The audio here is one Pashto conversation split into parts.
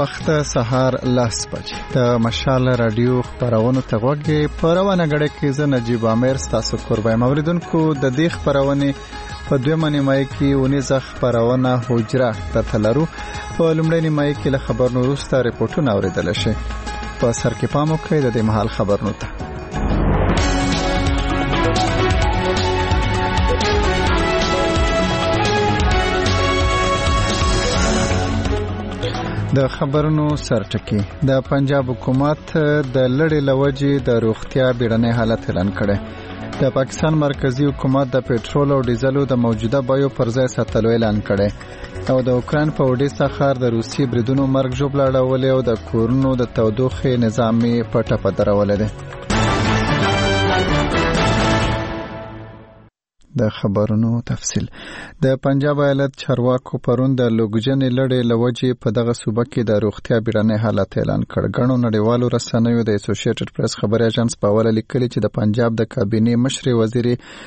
وخت سهار 10 بجې د مشال رادیو خبرونه ته غوږی په روانه غړې کې ز نجیب عامر تاسو قربای موریدونکو د دې خبرونه په دویمه نیمه کې ونیزه خبرونه حجره تتلرو په لومړی نیمه کې له خبرونو وروسته ریپورتونه اوریدل شي په سر کې پام وکړئ د دې مهال خبرونو ته د خبرونو سرټکی د پنجاب حکومت د لړې لوجې د روغتیا بیړنی حالت اعلان کړي د پاکستان مرکزی حکومت د پېټرول او ډیزلو د موجوده بیو پر ځای ساتلو اعلان کړي او د اوکران په اودیسا ښار د روسي بریدونو مرګ ژوبل اړولې او د کورونو د تودوخې نظامي پټه پدرولې ده د خبرونو تفصیل د پنجاب ایالت چارواکو پرون د لوګجنې لړې لوجې په دغه صوبه کې د روغتیا بیړنی حالت اعلان کړ. غنو نړیوالو رسنیو د اسوسییټډ پریس خبري اژانس په حواله لیکلي چې د پنجاب د کابینې مشر وزیر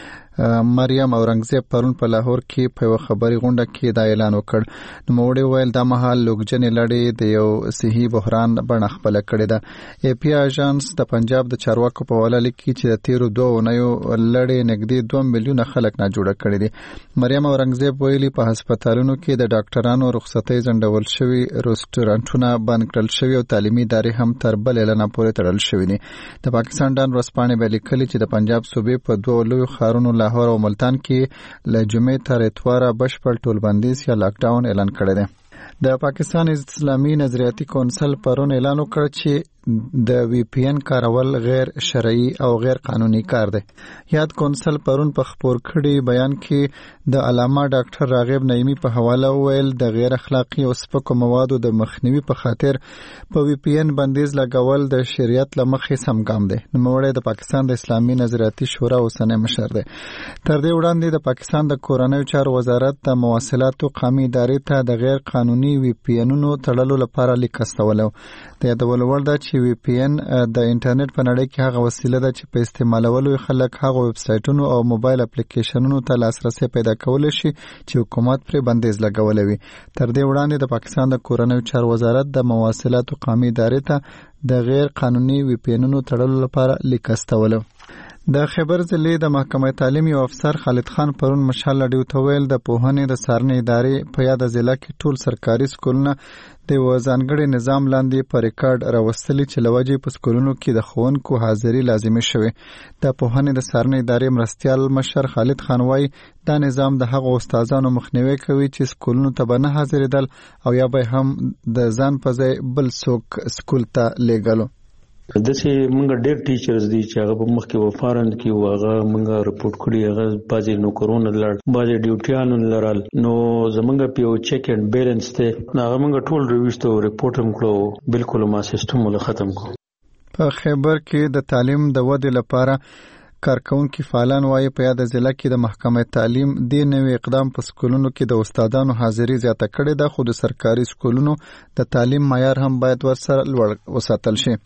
مریم اورنګزیب پرون په لاهور کې په خبري غونډه کې دا اعلان وکړ. نو موږ ویل د مهال لوګجنې لړې د یو صحي بحران بڼه خپل کړې ده. ای پی اژانس د پنجاب د چارواکو په حواله لیکي چې د تیرو 2 اونیو لړې نږدې 2 میلیونه خلک نه جوړ کړي دي. مریم اورنګزیب ویلي په هسپتالونو کې د ډاکټرانو رخصتۍ ځنډول شوی، ریسټورانټونه بند کړل شوی او تعلیمي ادارې هم تر بل اعلان پورې تړل شوی دي. د پاکستان ډان ورځپاڼې به لیکلي چې د پنجاب صوبې په 2 لوی ښارونو لاهور او ملتان کې له جمعې تر اتواره بشپړ ټولبندیز یا لاک ډاون اعلان کړی دی. د پاکستان اسلامي نظریاتي کونسل پرون اعلان وکړ چې د وی پی ان کارول غیر شرعي او غیر قانوني کار دی. یاد کونسل پرون په خبر کړي بیان کې د علامه ډاکټر راغب نعیمی په حواله ویل د غیر اخلاقی او سپکو موادو د مخنیوي په خاطر په وی پی ان بندیز لګول د شریعت لمخې سم ګام دی. نوموړی د پاکستان د اسلامي نظریاتي شورا اوسنی مشر دی. تر دې وړاندې د پاکستان د کورنیو چارو وزارت د مواصلاتو قومي ادارې ته د غیر قانوني وی پی انونو تړلو لپاره لیک استولو. د یادولو وړ ده چې وی پی ان د انټرنیټ په نړۍ کې هغه وسیله ده چې په استعمالولو خلک هغه ویب سایټونو او موبایل اپلیکیشنونو ته لاسرسي پیدا کولای شي چې حکومت پرې بندیز لګولې وي. تر دې وړاندې د پاکستان د کورنیو چارو وزارت د مواصلاتو قومي ادارې ته د غیر قانوني وی پی انونو تړلو لپاره لیک استولو. د خیبر ضلع د محکمه تعلیم یو افسر خالد خان پرون مشال لډیو ته ویل د پوهنې د څارنې ادارې په یاد ضلع کې ټول سرکاري سکولونه د ځانګړي نظام لاندې په ریکارډ راوستلي چې لوجې په سکولونو کې د ښوونکو حاضري لازمي شوی. د پوهنې د څارنې ادارې مرستیال مشر خالد خان وايي دا نظام د هغو استادانو مخنیوي کوي چې سکولونو ته به نه حاضرېدل او یا به هم د ځان په ځای بل څوک سکول ته لیږلو. دسه مونږ ډېر ټیچرز دي چې هغه په مخ کې وفارند کې هغه مونږ رپورټ کړی، هغه بعضی نوکرونه لړ بعضی ډیوټیانو لرل، نو زمونږ په یو چیک اینڈ بیلنس ته هغه مونږ ټول ریویسټو رپورټ هم کړو، بالکل ما سیستم ول ختم کړو. په خیبر کې د تعلیم د ودې لپاره کارکونکو فعالان وايي په یاد ضلع کې د محکمه تعلیم د نوې اقدام په سکولونو کې د استادانو حاضری زیاته کړې ده، خو د سرکاري سکولونو د تعلیم معیار هم باید ورسره لوړ وساتل شي.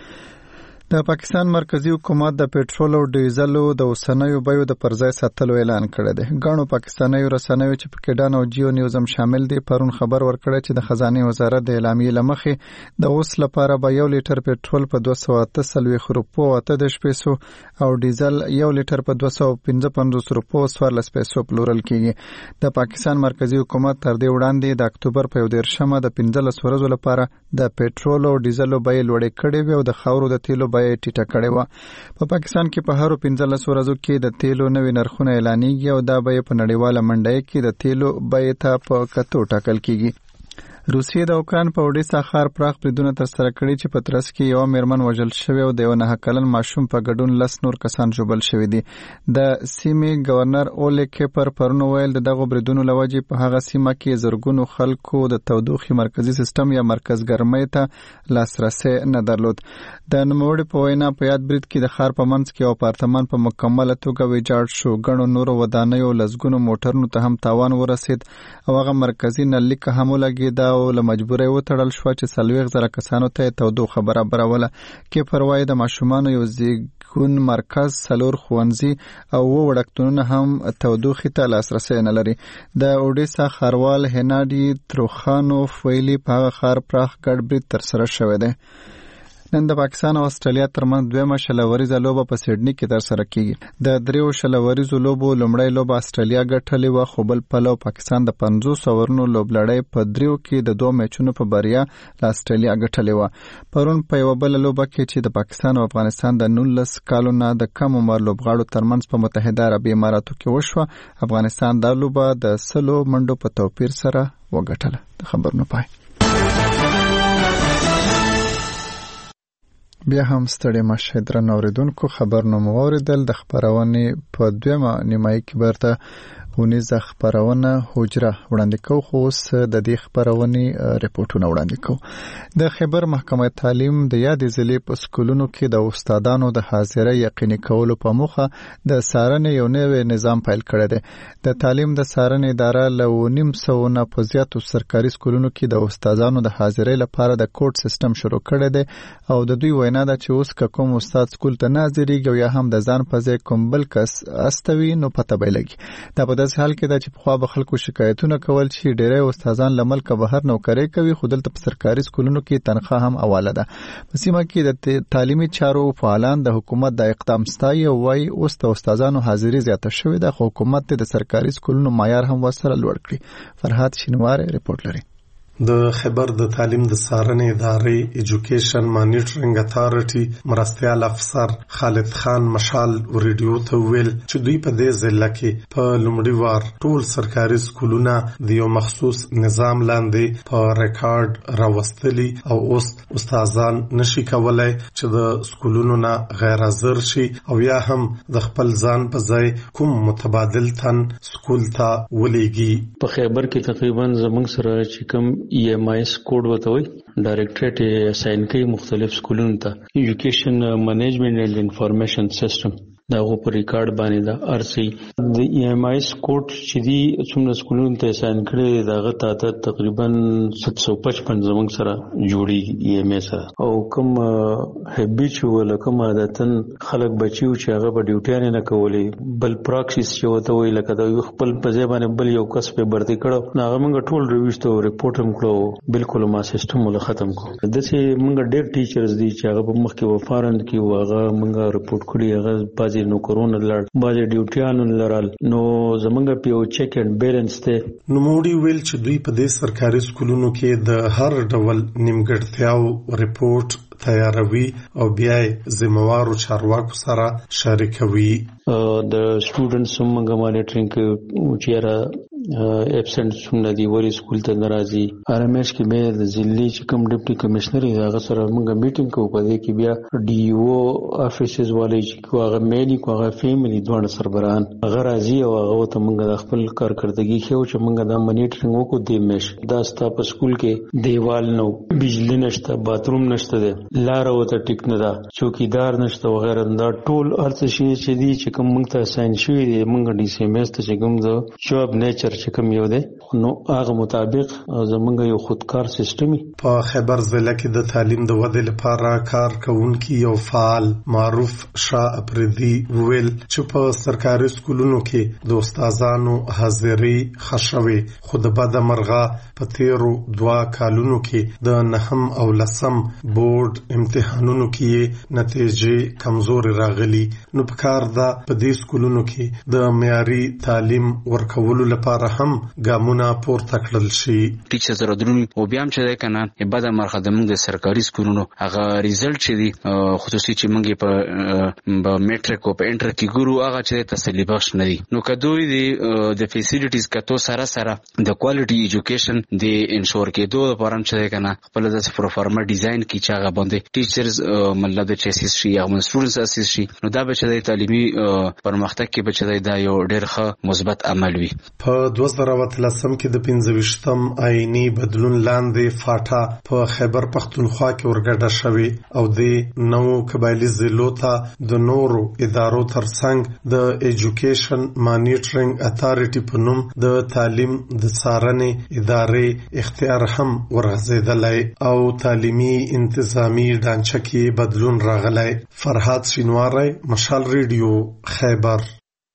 د پاکستان مرکزی حکومت د پېټرول او ډیزلو د اوسنیو بیو د پرځای ساتلو اعلان کړی دی. غاڼو پاکستاني رسنیو چې پکې ډان او جیو نیوز هم شامل دي پرون خبر ورکړی چې د خزانه وزارت د اعلامیې لمخې د اوس لپاره به 1 لیټر پېټرول په 248 روپو 8 پیسو او ډیزل 1 لیټر په 255 روپو 14 پیسو پلورل کیږي. د پاکستان مرکزی حکومت تر دې وړاندې د اکتوبر په 13مه د 15 ورځو لپاره د پېټرول او ډیزلو بیې لوړې کړې وي او د خاورو د تیلو ټیټه کړې و. په پاکستان کې په هر 15 ورځو کې د تیلو نوې نرخونه اعلانېږي او دا به په نړیواله منډۍ کې د تیلو بیې ته په کتو ټاکل کیږي. روسیې د اوکران په اودیسا ښار پراخ بریدونه ترسره کړي چې په ترڅ کې یو میرمن وژل شوی او د یو 9 کلن ماشوم په ګډون 10 نور کسان ژوبل شوی دي. د سیمې گورنر اولیګ کیپر پرون ویل دغه بریدونو لوجې په هغه سیمه کې زرګونو خلکو د تودوخې مرکزی سیستم یا مرکز ګرمۍ ته لاسرسي نه درلود. د نوموړي په وینا په یاد برید کې د ښار په منځ کې یو اپارتمان په مکمله توګه ویجاړ شو، غنو نورو ودانیو لزګونو موټرونو ته هم تاوان ورسید او هغه مرکزی نلیکه هم لګیدا او له مجبورۍ وتړل شو چې 40,000 کسانو ته تودوخه برابروله. کې پروايي د ماشومانو یو زیږون مرکز، 4 ښوونځي او 2 وړکتونونه هم تودوخې ته لاسرسی نه لري. د اوډیسا ښاروال هناډي تروخانوف ویلي په هغه ښار پراخ ګډ برید ترسره شوی دی. نن د پاکستان او استرالیا ترمنځ دویمه شلوریزه لوبه په سیډني کې ترسره کیږي. د 3 شلوریزو لوبو لومړی لوبه استرالیا ګټلې وه، خو بل پلو پاکستان د 50 اورونو لوبلړۍ په 3 کې د 2 میچونو په بریا له استرالیا ګټلې وه. پرون په یو بل لوبه کې چې د پاکستان او افغانستان د 19 کالو نه د کم عمر لوبغاړو ترمنځ په متحده عربي اماراتو کې وشوه، افغانستان دا لوبه د 100 منډو په توپیر سره وګټله. د خبرونو پای. بیا هم ستړي مشه درنو اوریدونکو، خبرونه مو اوریدل. د خبرونې په دویمه نیمایي کې برته ونیزه خبرونه حجره وړاندې کوو، خو اوس د دې خبرونې ریپورتونه وړاندې کوو. د خیبر محکمه تعلیم د یادې ضلع په سکولونو کې د استادانو د حاضرۍ یقیني کولو په موخه د څارنې یو نوی نظام پیل کړی دی. د تعلیم د څارنې اداره له 900 نه په زیاتو سرکاري سکولونو کې د استادانو د حاضرۍ لپاره د کوډ سیستم شروع کړی دی او د دوی وینا ده چې اوس که کوم استاد سکول ته نه حاضرېږي او یا هم د ځان په ځای کوم بل کس استوي نو پته به لګي. دا په داسې حال کې ده چې پخوا به خلکو شکایتونه کول چې ډېری استادان له ملکه بهر نوکرۍ کوي، خو دلته په سرکاري سکولونو کې تنخواه هم حواله ده. په سیمه کې د تعلیمي چارو فعالان د حکومت د اقدام ستایي او وایي اوس د استادانو حاضري زیاته شوې ده، خو حکومت د سرکاري سکولونو معیار هم ورسره لوړ کړي. فرهاد شینواری ریپورت لري. د خیبر د تعلیم د څارنې ادارې ایجوکیشن مانیټرینګ اتارټي مرستیال افسر خالد خان مشال ریډیو ته ویل چې دوی په دې ضلع کې په لومړي وار ټول سرکاري سکولونه د یو مخصوص نظام لاندې په ریکارډ راوستلي او اوس استادان نشي کولای چې د سکولونو نه غیر حاضر شي او یا هم د خپل ځان په ځای کوم متبادل تن سکول ته ولېږي. په خیبر کې تقریبا زموږ سره چې کوم EMIS کوډ وتوي ډایریکټریټ اساین کوي مختلف سکولونو ته ایجوکیشن منیجمنت اینڈ انفارمیشن سیستم داغه په ریکارډ باندې دا ارسي د EMIS کوډ چې دی څومره سکولونو ته اساین کړي داغه تعداد تقریبا 755 زموږ سره جوړي EMIS او کوم هبیچ ولا کوم عادتن خلک بچیو چې هغه په ډیوټیان نه کولې بل پراکسیس چې وتوي لکه دا خپل په ځای باندې بل یو کس په برتي کړو نو هغه موږ ټول ریویسټو ریپورټ هم کړو بالکل ما سیستم ول ختم کو د چې موږ ډېر ټیچرز دي چې هغه په مخ کې وفارند کې واغه موږ ریپورټ کړی هغه بازي نو کورونه لړ بازي ډیوټیانو لرال نو زمونږ په چیک اینڈ بیلنس ته نو موډي ویل چې دوی په دې سرکاري سکولونو کې د هر ډول نیمګړتیاو ریپورټ تیاروي او بیا ذمہوارو چارواکو سره شریکوي. د سټوډنټس موږ مانیټرینګ چیرې ایبسنټ څومره دی وری سکول ته ناراضي RMS کې به د ضلعي چې کوم ډیپټي کمشنر هغه سره موږ میټینګ کوو په دې کې بیا DO افیسز والے چې هغه مېنی هغه فیملی دوه سربران هغه راځي او هغه ته موږ د خپل کارکړدګي خو چې موږ د مانیټرینګ وکړو د مش دا ستا په سکول کې دیوال نو بجلی نشته باتروم نشته لار وته ټیک نه ده چوکیدار نشته وغیرہ دا ټول ارڅ شي چې دي چې کوم موږ ته ساين شوی دی موږ DCMS ته چې کوم د جواب نیچر چې کوم یو دی نو هغه مطابق زمونږ یو خودکار سیستمي په خیبر ضلع کې د تعلیم د ودې لپاره کار کوونکي یو فعال معروف شاه اپریدي ویل چې په سرکاري سکولونو کې د استادانو حاضري خښوي خو د بد مرغه په تیرو 2 کالونو کې د 9 او 10 بورډ امتحانونو کې نتیجې کمزوري راغلي نو په کار ده په دې سکولونو کې د معیاري تعلیم ورکولو لپاره هم ګامونه پورته کړل شي. ټیچر سره درونی او بیا هم چې ده کنه بعد مرخه د موږ د سرکاري سکولونو هغه ریزلټ چې دی خصوصي چې موږ په میټریک او په انټر کې ګورو هغه چې تسلی بخش نه دي نو کدوې د فیسیلیټیز کتو سره سره د کوالټي ایجوکیشن د انشور کېدو لپاره چې ده کنه خپل د پروفارما ډیزاین کې چې هغه باندې ټیچرز مطلب د چیسیس شي هغه سټوډنټس اساس شي نو دا به چې د تعلیمي پرمختګ کې به چې دا یو ډېر ښه مثبت عمل وي. په 2013 کې د 25م آئینی بدلون لاندې فاټا په خیبر پختونخوا کې ورګډه شوې او د نو قبایلی ضلعو ته د نورو ادارو ترڅنګ د ایجوکیشن مانیټرینګ اتارټي په نوم د تعلیم د څارنې ادارې اختیار هم ورغځېدلی او تعلیمي انتظامی ډانچه کې بدلون راغلی. فرهاد شینواری، مشال ریډیو، خیبر.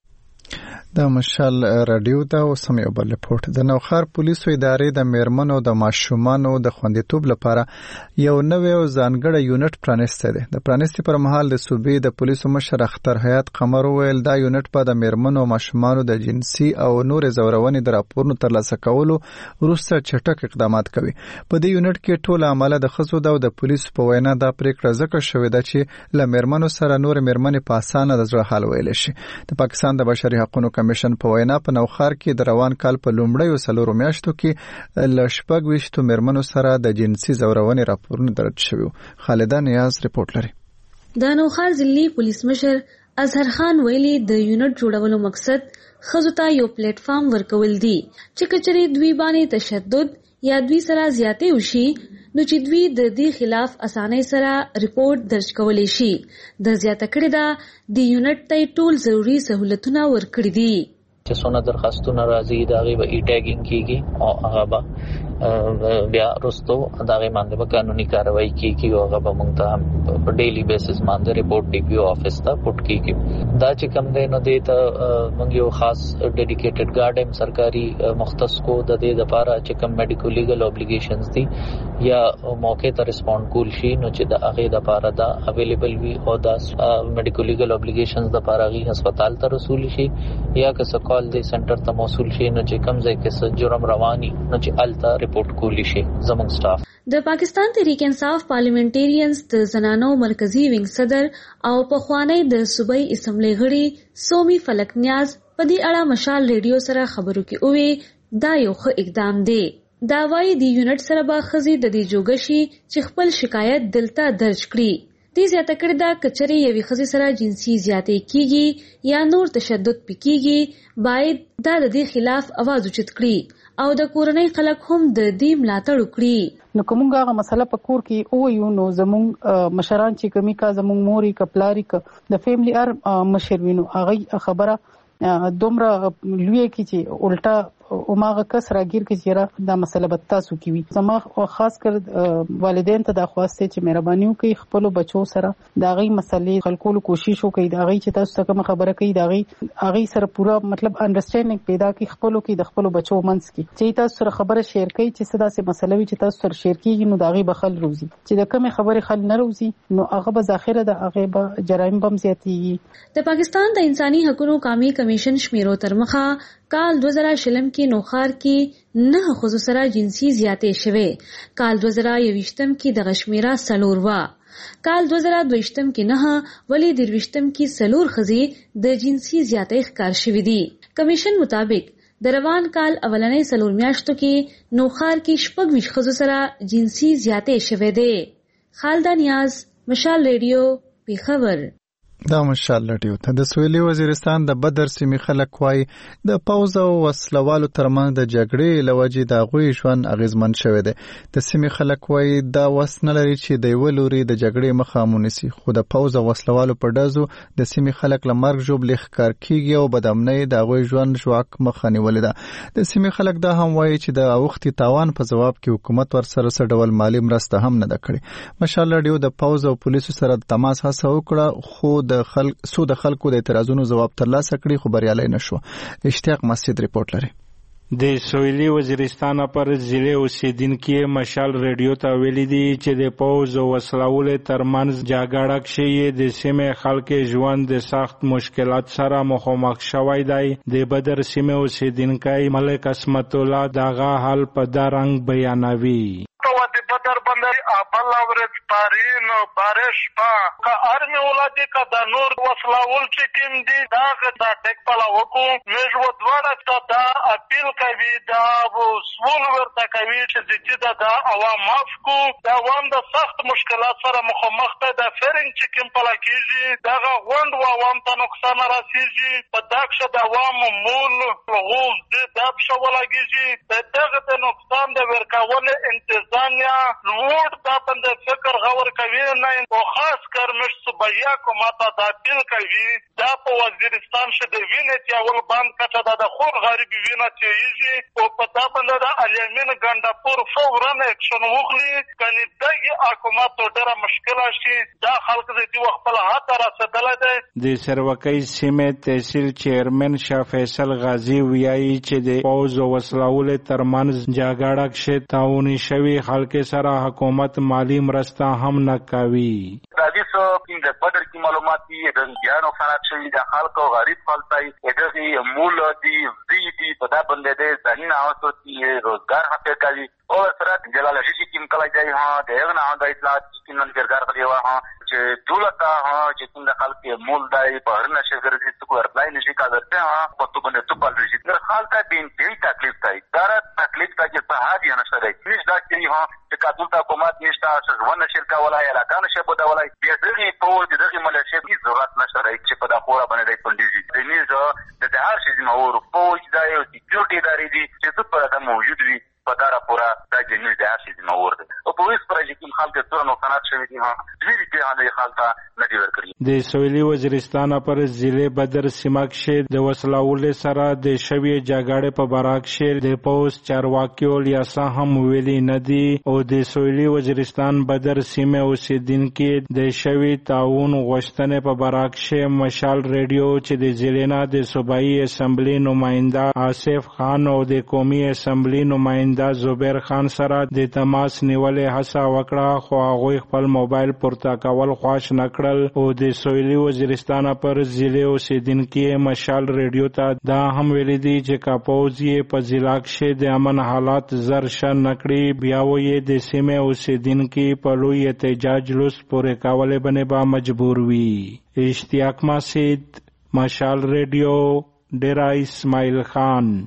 د مشال رادیو ته اوسم یو بل رپورټ. د نوخار پولیسو ادارې د میرمنو د ماشومانو د خوندیتوب لپاره یو نوی او ځانګړی یونټ پرانیستی دی. د پرانیستي پر مهال د صوبې د پولیسو مشر اختر حیات قمر وویل دا یونټ به د میرمنو او ماشومانو د جنسي او نور زورونې د راپورونو ترلاسه کولو وروسته چټک اقدامات کوي. په دې یونټ کې ټول عمله د ښځو ده او د پولیسو په وینا دا پریکړه ځکه شوې ده چې له میرمنو سره نور میرمنې په اسانه د زړه حال ویلی شي. د پاکستان د بشري حقوقو کمیشن په وینا په نوخار کې د روان کال په لومړیو 4 میاشتو کې له 26 میرمنو سره د جنسي زورونې راپورونه درج شوي. خالده نیاز رپورټ لري. د نوخار ضلعي پولیس مشر اظهر خان ویلي د یونټ جوړولو مقصد ښځو ته یو پلیټ فارم ورکول دي چې کچري دوی باندې تشدد یا دوی سره زیاتې وشي نو چې دوی د دې خلاف اسانۍ سره ریپورت درج کولی شي. د زیاته کړې ده د یونټ ته ټول ضروري سہولتونه ورکړي دي. چې څونه درخواستونه راځي دا غي به ای ټیګینګ کیږي او هغه به بیا رستو دا غي باندې به قانوني کاروایی کیږي او هغه به موږ ته په ډیلی بیسس باندې ریپورت ډي پی او افیس ته پټ کیږي. دا چې کوم دی نو دی ته موږ یو خاص ډیډیکیټډ ګارډ هم سرکاري مختص کو د دې لپاره چې کوم میډیکل لیګل اوبلیګیشنز دي یا موقع ته ریسپونډ کول شي نو چې د هغه لپاره دا اویلیبل وي او دا میډیکل لیګل اوبلیګیشنز لپاره غي هسپتال ته رسول شي یا که څه کال دی سنټر ته موصول شي نو چې کوم ځای کې څه جرم رواني نو چې الته ریپورت کولی شي زموږ سټاف. د پاکستان تحریک انصاف پارلیمنټریانز د زنانو مرکزی وینګ صدر او پخوانی د صوبایي اسمبلی غړي سومي فلک نیاز په دې اړه مشال ریډیو سره خبرو کې وې دا یو ښه اقدام دی. دا وايي د یونټ سره به ښځې د دې جوګشي چې خپل شکایت دلته درج کړي. دې زیاته کړې ده کچري یوې ښځې سره جنسي زیاتې کیږي یا نور تشدد پکېږي باید دا د دې خلاف आवाज اوچت کړي او د کورنۍ خلک هم د دې ملاتړ وکړي. نو کومه هغه مسله په کور کې او یو نو زموږ مشران چې کمی کا زموږ موري کپلاری ک د فیملی ار مشر وینو هغه خبره دومره لوی کی چې الټا او ماغه کس راګیر کې چیرې دا مسله به تاسو کې وي. زما خاص کر والدین ته دا خواسته چې مهرباني وکړي خپل بچو سره دا غي مسلې خلکو کوشش وکړي دا غي چې تاسو څنګه خبره کوي دا غي سره پورا مطلب انډرستانډینګ پیدا کړي خپل کې د خپل بچو منځ کې چې تاسو سره خبره شیر کوي چې څه داسې مسله وي چې تاسو سره شیر کیږي نو دا غي بخل روزي چې د کومه خبره خل نه روزي نو هغه به ظاهره د هغه به جرایم بم زیاتېږي. د پاکستان د انساني حقوقو قومي کمیشن شمیرو تر مخه کال 2020 کې نوخار کې 9 ښځو سره جنسي زیاتې شوې. کال 2021 کې د غشمیرا سلور وا. کال 2022 کې 9 ولی 2020 کې سلور ښځې د جنسي زیاتې ښکار شوې دي. کمیشن مطابق د روان کال اولنۍ سلور میاشتو کې نوخار کې 26 ښځو سره جنسي زیاتې شوې ده. خالده نیاز، مشال ریډیو، پیښور. دا مشال رادیو ته. د سویلي وزیرستان د بدر سیمې خلک وایي د پوځ او وسلوالو ترمنځ د جګړې لوجې د هغوی ژوند اغیزمن شوی دی. د سیمې خلک وایي دا وس نه لري چې د یوه لوري د جګړې مخه ونیسي خو د پوځ او وسلوالو په ډزو د سیمې خلک له مرګ ژوبلې ښکار کیږي او بدامنۍ د هغوی ژوند ژواک مخه نیولې ده. د سیمې خلک دا هم وایي چې د اوښتي تاوان په ځواب کې حکومت ورسره څه ډول مالي مرسته هم نه ده کړې. مشال رادیو د پوځ او پولیسو سره د تماس هڅه وکړه خو د خلکو د اعتراضونو جواب ترلاسه کړي خو بریالي نشو. اشتیاق مسجد رپورټ لري. د سویلي وزیرستان پر ضلع اوسیدونکو مشال ریډیو ته ویلي دي چې د پوځ او وسلوالو ترمنځ جګړه کې د سیمې خلک ژوند د سخت مشکلات سره مخامخ شوی دی. د بدر سیمې اوسیدونکو ملک اسمت الله دغه حال په دا رنګ بیانوي. د بدر باندې ابل اورز پارین بارش با کا ارمی ولادي کا د نور وسلاول چې کیم دي دا غدا ټیک پلا وکو مېژ و دواړه دا اپیل کوي دا وسول ورته کوي چې دا عوام معاف کو دا عوام د سخت مشکلات سره مخامخ ته د فرنګ چې کیم پلا کیږي دا غوند و عوام ته نقصان راسیږي په داکشه د عوام مول غوز د دابشه ولاږي دغه د نقصان د ورکول انتظامیه لوړ دا بند فکر غور کوي نه او خاص کر مش صوبیا کومه دا اپیل کوي دا په وزیرستان شه د وینې یول باندې کچا د خور غریب وینې چیږي او په دا بند د الیمن ګنداپور فورن اکشن وخلی کني دغه حکومت ډېره مشکله شي دا خلک دې وخت له هاته رسیدل دي د سروکۍ سیمې تحصیل چیرمن شاه فیصل غازی ویایي چې د پوز او وسلاول ترمنځ جګړه کې تعاون شوی خلک سره حکومت مالی مرسته هم نه کوي راځي چې د بدر کی معلومات دي د ځانو خراب شوی د خلکو غریب خلک دغه مول دي زیدي په دا باندې د ځانونه اوسو چې روزګار حاصل کوي او سره جلال شي کیم کله ځای ها دغه نه د اطلاعات چې نن ګرګار کړی و ها چې دولت ها چې څنګه خلک مول دای په هر نشه ګرځي څو ورپلای نشي کاږي ها په تو باندې تو پال رشي د خلک دین دې تکلیف دی دا تکلیف ته چې په هادي نه سره هیڅ دا چې ها چې کابل ته حکومت نشته څنګه شرکا ولای علاقه نشه بده ولای دغه په دغه ملشه کی ضرورت نشته چې په دا خورا باندې پندېږي د نیزه د هر شي مور فوج دا یو سکیورټي ادارې دي چې څه پر دا موجود وي په دارا پورا دا جنوي د هر شي مور دي او په ویس پر چې کوم خلک څو نقصانات شوي دي ها ډېری کې هغه خلک نه دی ورکړي د سویلي وزیرستان پر ضلع بدر سیمه کې د وسلاول سره د شوی جګړې په براک کې د پوس چارواکیو لیاسا هم ویلي نه دي او د سویلي وزیرستان بدر سیمه اوسیدونکو د شوی تعاون غوښتنې په براک کې مشال ریډیو چې د ضلع د صوبایي اسمبلی نماینده آصف خان او د قومي اسمبلی نماینده زبیر خان سره د تماس نیولې هڅه وکړه خو هغه خپل موبایل پورته کول خواش نکړل او د سویلي وزیرستان پر ضلع اوسیدونکو مشال ریډیو ته دا هم ویل دي چې کاپوزي په ضلع کې د امن حالات زرشن نکړي بیا وې د سیمه اوسیدونکو په لوی احتجاج لوس پورې کولې باندې با مجبور وي اشتیاق ماسید مشال ریډیو ډیرا اسماعیل خان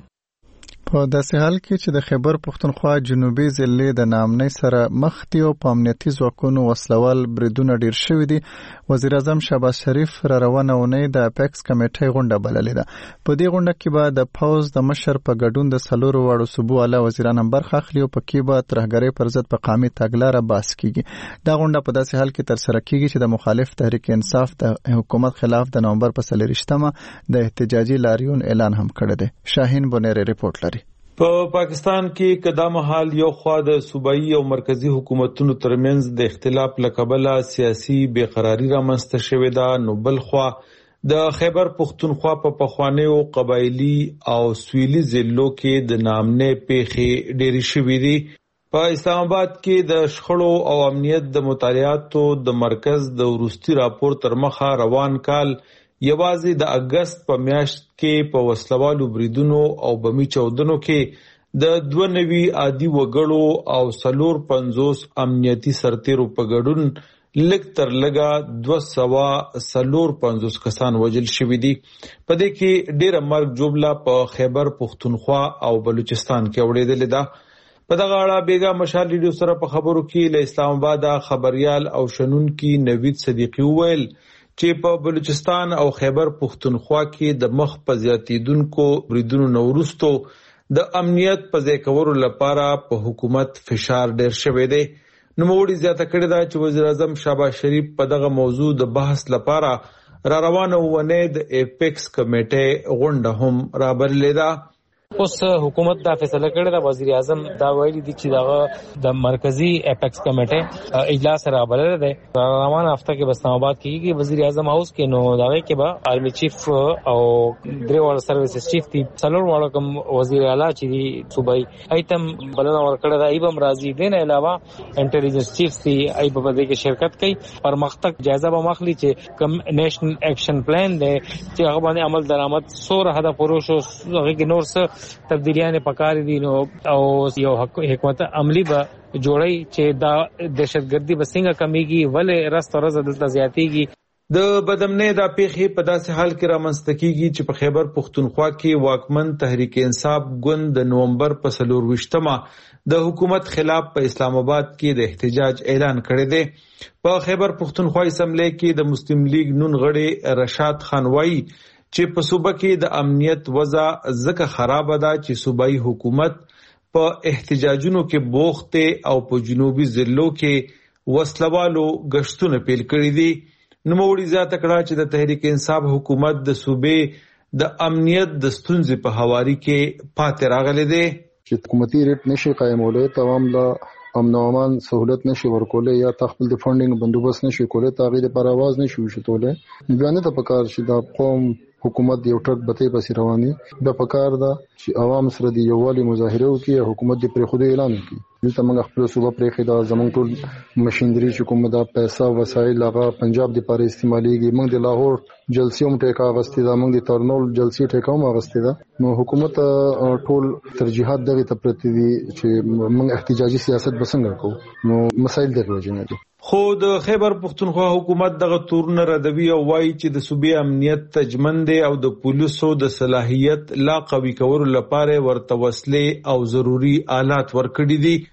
په داسې حال کې چې د خیبر پښتونخوا جنوبي ضلع د نامنۍ سره مخ دي او په امنیتي ځواکونو وسلوال بریدونه ډیر شوي دي وزیر اعظم شهباز شریف را روانه اونۍ د اپیکس کمیټې غونډه بللې ده په دې غونډه کې به د پوز د مشر په ګډون د څلورو واړو صوبو اعلی وزیران هم برخه اخلي او پکې به ترهګرۍ پر ضد په قامي تګلاره بحث کیږي دا غونډه په داسې حال کې ترسره کیږي چې د مخالف تحریک انصاف د حکومت خلاف د نومبر په 24مه د احتجاجي لاریون اعلان هم کړی دی شاهین بونیر ریپورت لري په پاکستان کې قدم حال یو خوا د صوبایي او مرکزی حکومتونو ترمنځ د اختلاف لکبله سیاسي بېقراری رامنځته شوې ده نو بل خوا د خیبر پښتونخوا په پخوانیو قبایلی او سویلي ضلعو کې د نامنې پیښې ډېرې شوې دي په اسلام آباد کې د شخړو او امنیت د مطالعاتو د مرکز د وروستي راپور تر مخه روان کال یوازې د اگست په میاشت کې په وسلوالو بریدونو او بمی چاودنو کې د 92 عادي وګړو او 450 امنیتي سرتیرو په ګډون لږ تر لږه 250 کسان وژل شوي دي په دې کې ډېره مرګ جوړه په خیبر پښتونخوا او بلوچستان کې اورېدلې ده په دغه اړه بیګا مشال ریډیو سره په خبرو کې له اسلام آباد خبريال او شنونکي نوید صدیقی وویل چې په بلوچستان او خیبر پښتونخوا کې د مخ په زیاتیدونکو بریدونو نورستو د امنیت په ځای کولو لپاره په حکومت فشار ډېر شوی دی نو موړي زیاته کړی دا چې وزیر اعظم شهباز شریف په دغه موضوع د بحث لپاره را روانه ونه د اپیکس کمیټې غونډه هم رابللې ده اوس حکومت دا فیصله کړی دا وزیر اعظم دا ویلي دي چې دا د مرکزی اپیکس کمیټه اجلاس راغبل دی روانه هفته کې اسلام آباد کې وزیر اعظم هاوس کې نو دا وی کې به آرمي چیف او درېوال سرویسز چیف دي څلور واړه کوم وزیر اعلی چې دی صوبای ایتم بلنه ورکړه دا ایبم راضي دي نه علاوه انټيليجنس چیف دي ای په دې کې شرکت کوي پرمختګ جایزه به مخلي چې کم نېشنل اکشن پلان دی چې هغه باندې عمل درآمد 100 هدف پروشو هغه کې نور څه تبدیلیاں پکار دي نو او یو حکمت عملی به جوړي چې دا دهشتګردي بسنګ کمیږي ولې رست ورځ دلته زیاتېږي. د بدامنۍ دا پیښې په داسې حال کې رامنځته کیږي چې په خیبر پښتونخوا کې واکمن تحریک انصاف ګوند د نومبر په 24مه د حکومت خلاف په اسلام آباد کې د احتجاج اعلان کړی دی. په خیبر پښتونخوا اسمبلی کې د مسلم لیگ نون غړي رشاد خان وایي چې په صوبه کې د امنیت وضع ځکه خراب ده چې صوبایي حکومت په احتجاجونو کې بوخت او په جنوبي ضلعو کې وسلوالو گشتونه پیل کړی دي. نوموړي زیاته کړه چې د تحریک انصاف حکومت د صوبې د امنیت د ستونزې په هواري کې پاتې راغلی دی چې حکومتي ریټ نشي قائمولای، عوام له امن او امان سہولت نشي ورکولای یا خپل د فنډینګ بندوبست نشي کولای، تغیر پر आवाज نشي وشتولای. بیان ته پکار چې د قوم حکومت یو ټرک بتې پسې رواني د پکار دا چې عوام سره دی یووالي مظاهره وکړي، حکومت دې پر خوده اعلان وکړي. دلته موږ خپل صوبه پرې خدا زمونږ ټول ماشينري چې کوم دا پیسې وسایل هغه پنجاب د لپاره استعماليږي. موږ د لاهور جلسې هم ټیکا غستې ده، موږ د ترنول جلسې ټیکا هم غستې ده. نو حکومت ټول ترجیحات دغه ته پرتی دي چې موږ احتجاجي سیاست بسنګ کوو. نو مسایل د وجنه دي. خو د خیبر پښتونخوا حکومت دغه تورونه ردوي او وایي چې د صوبې امنیت تجمن دی او د پولیسو د صلاحیت لا قوي کولو لپاره ورته وسلې او ضروري آلات ورکړي دي.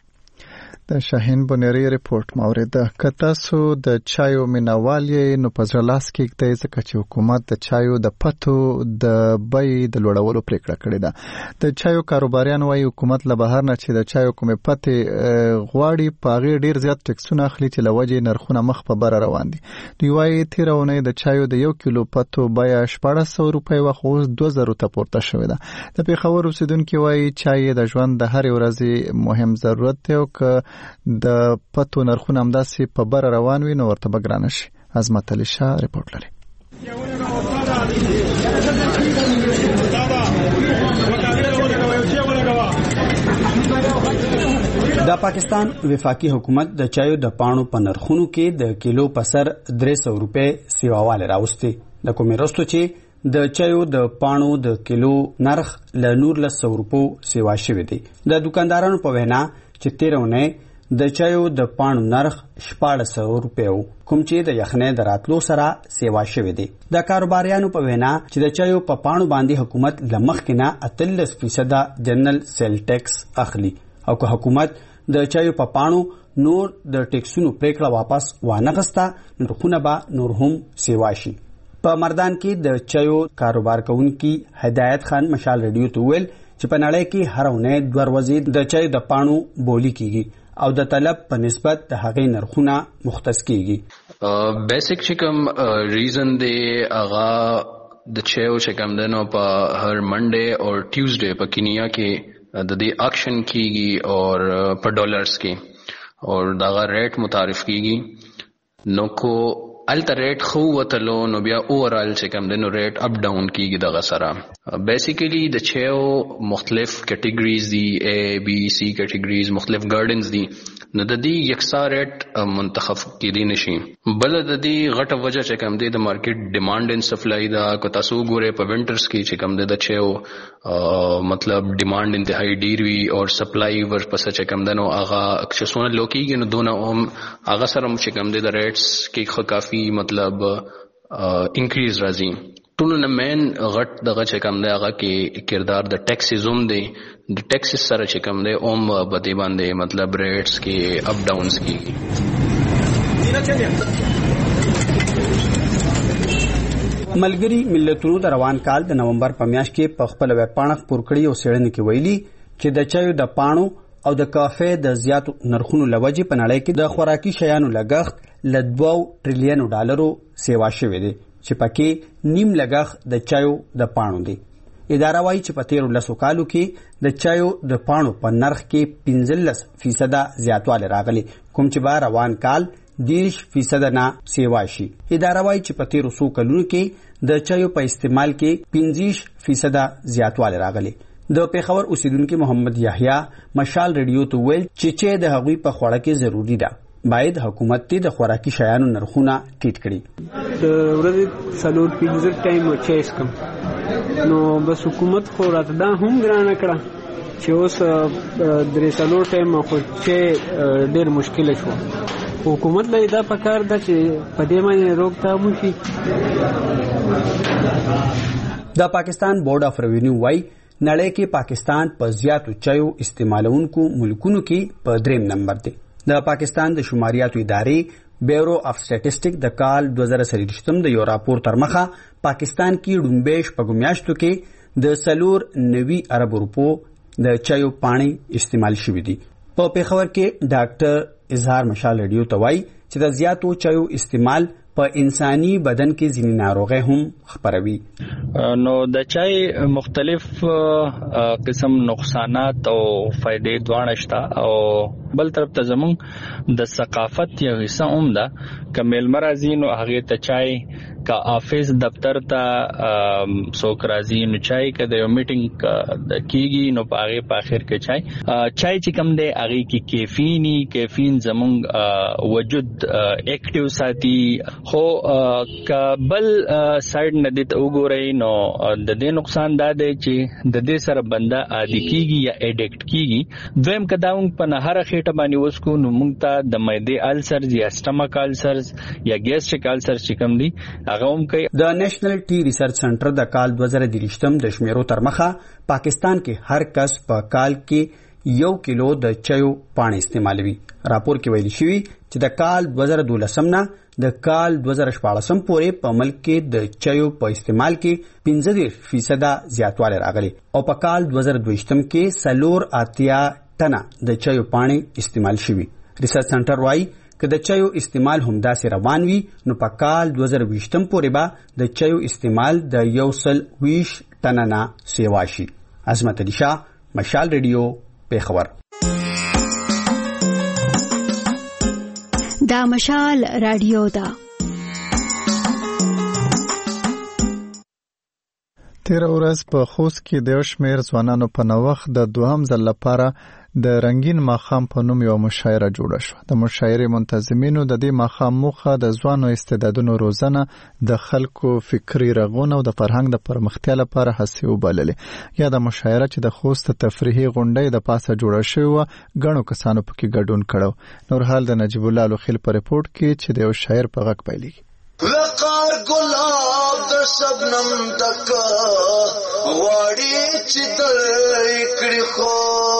د شاهین بنيري ریپورت مورده کتاسو د چایو مینوالې نو پزړه لاس کې د ځکه چې حکومت د چایو د پتو د بې د لوړولو پریکړه کړې ده. د چایو کاروباریان وايي حکومت له بهر نه چې د چایو کومې پته غواړي پاغي ډیر زیات ټکسونه اخلي چې لوجه نرخونه مخ په بر روان دي. دوی وايي تیرونه د چایو د 1 کیلو پتو بیا 1400 روپۍ واخو 2000 ته پورته شوې ده. د پیښور اوسیدونکو وايي چای د ژوند د هر ورځې مهم ضرورت دی او د پتو نرخونه همداسې په بر روان وي نو ورته بګران شي. عظمت علي شاه ریپورت لري. د پاکستان وفاقي حکومت د چایو د پاڼو په نرخونو کې د کیلو په سر 300 روپۍ سیواواله راوستي. د کومې رستو چې د چایو د پاڼو د کیلو نرخ له 900 روپو سیوا شوی دی. د دکاندارانو په وینا چې تیرونه د چایو د پاڼو نرخ 1400 روپۍ کوم چې د یخنۍ د راتلو سره سیوا شوی دی. د کاروباریانو په وینا چې د چایو په پاڼو باندې حکومت لمخکې نه 38% جنرال سیل ټیکس اخلي او که حکومت د چایو په پاڼو نور د ټیکسونو پریکړه واپس وانه غستا نرخونه به نور هم سیوا شي. په مردان کې د چایو کاروبار کوونکي هدایت خان مشال ریډیو ته ویل چې په نړۍ کې هر اونۍ 2 ورځې د چای د پاڼو بولی کیږي او د طلب په نسبت د هغې نرخونه مختص کیږي. بیسیک چې کوم ریزن دی هغه د چایو چې کوم دی نو په هر منډے اور ټیوزډے په کینیا کې د دې اکشن کیږي اور په ډالرز کې اور دغه ریټ متعارف کیږي نو کو الته ریټ خو وتلو نو بیا اوورال چې کوم دی نو ریټ اپ ډاون کیږي دغه سره. بیسیکلی د چایو مختلف کیټیګریز دي، A B C کیټیګریز مختلف ګارډنز دي نو د دې یکسا ریټ منتخب کیدی نشي. بل د دې غټه وجه چې کوم دی د مارکیټ ډیمانډ ان سپلای دا کو تاسو ګوره په وینټرز کې چې کوم دی د چایو مطلب ډیمانډ انتهایی ډیر وی او سپلای ورپسې چې کوم دی نو هغه اکسسونه لوکیږي نو دونه هم هغه سره چې کوم دی د ریټس کې کافي مطلب انکریز راځي. ټول نه مین غټ دغه چې کوم دی هغه کې کردار د ټیکسزم دی، د ټیکسز سره چې کوم دی اوم بدی باندې مطلب ریټس کې اپ ډاونز کیږي. ملګری ملتونو د روان کال د نومبر په میاشت کې په خپل ویب پاڼه خپور کړی او څېړنې کې ویلي چې د چایو د پاڼو او د کافي د زیاتو نرخونو لوجې په نړۍ کې د خوراکي شیانو لګښت له $2 ټریلیون سیوا شوی دی چې پکې نیم لګښت د چایو د پاڼو دی. اداره وايي چې په تیرو 10 کالو کې د چایو د پاڼو په نرخ کې 15% زیاتوالی راغلی کوم چې به روان کال 10% نه سیوا شي. اداره وايي چې په تیرو 100 کلونو کې د چایو په استعمال کې 15% زیاتوالی راغلی. د پیښور اوسیدونکو محمد یحیی مشال ریډیو ته ویل چې چای د هغوی په خوړه کې ضروری ده. باید حکومت ته د خوراکي شیانو نرخونه ټیټ کړي. د ورځې 4-5 ټایم چای اسکم نو بس حکومت خو راته دا هم ګرانه کړه چې اوس درې څلور ټایم خو چې ډېر مشکل شو. حکومت له دا پکار ده چې په دې باندې روکتاب وکړي. د پاکستان بورډ اف ریونیو وايي نړۍ کې پاکستان په زیاتو چایو استعمالونکو ملکونو کې په 3 نمبر دی. د پاکستان د شماریاتو ادارې بیورو اف سټیټسټک د کال 2023 د یو راپور تر مخه پاکستان کې ډومبې شپږ میاشتو کې د 490 ارب روپو د چایو پانی استعمال شوی دی. په پیښور کې ډاکټر اظهار مشال ریډیو ته وایي چې د زیاتو چایو استعمال په انساني بدن کې ځینې ناروغۍ هم خپروي. نو د چای مختلف قسم نقصانات او فائدې دواړه شته او بل طرف ته زمون د ثقافت یو حصہ هم ده. کمل مرزي نو هغه ته چای کا افیس دفتر ته څوک راځي نو چای کا د یو میټینګ د کیږي نو په هغه په اخر کې چای چې کم دی هغه کې کیفین زمون وجود اکټیو ساتي. خو کابل سایډ نه دي ته وګورئ نو د دې نقصان دا دی چې د دې سره بنده عادي کیږي یا اډیکټ کیږي. دویم کداون په هر خېټه باندې وسکو نو موږ ته د معدې السرز یا سټمک السرز یا ګیسټریک السرز چې کوم دي هغه هم کوي. د نېشنل ټي ریسرچ سنټر د کال 2023 د شمیرو تر مخه پاکستان کې هر کس په کال کې 1 کیلو د چایو پانی استعمالوي. راپور کې ویل شوی چې د کال 2012 نه د کال 2014 پورې په ملک کې د چایو په استعمال کې 15% زیاتوالی راغلی او په کال 2022 کې 4.8 ټنه د چایو پانی استعمال شوی. ریسرچ سنټر وايي که د چایو استعمال هم داسې روان وي نو په کال 2020 پورې به د چایو استعمال د 120 ټنه نه سیوا شي. عظمت علي شاه، مشال ریډیو، پیښور. دا مشال رادیو ده. تیر ورځ په خوست کې د شمیر ځوانانو په نوښت د دوهم ځل لپاره د رنگین ماښام په نوم یو مشاعره جوړه شوه. د مشاعرې منتظمینو د دې ماښام موخه د ځوانو استعدادونو روزنه، د خلکو فکري رغونه او د فرهنګ د پرمختیا لپاره هڅې وبللې. یا د مشاعره چې د خوست تفریحي غونډې د پاسه جوړه شوې وه، ګڼو کسانو پکې ګډون کړو. نور حال د نجیب الله لوخیل په رپورټ کې چې د یو شاعر په غږ پیلېږي. وقار گلاب در شبنم تک واڑی چی در اکڑی خو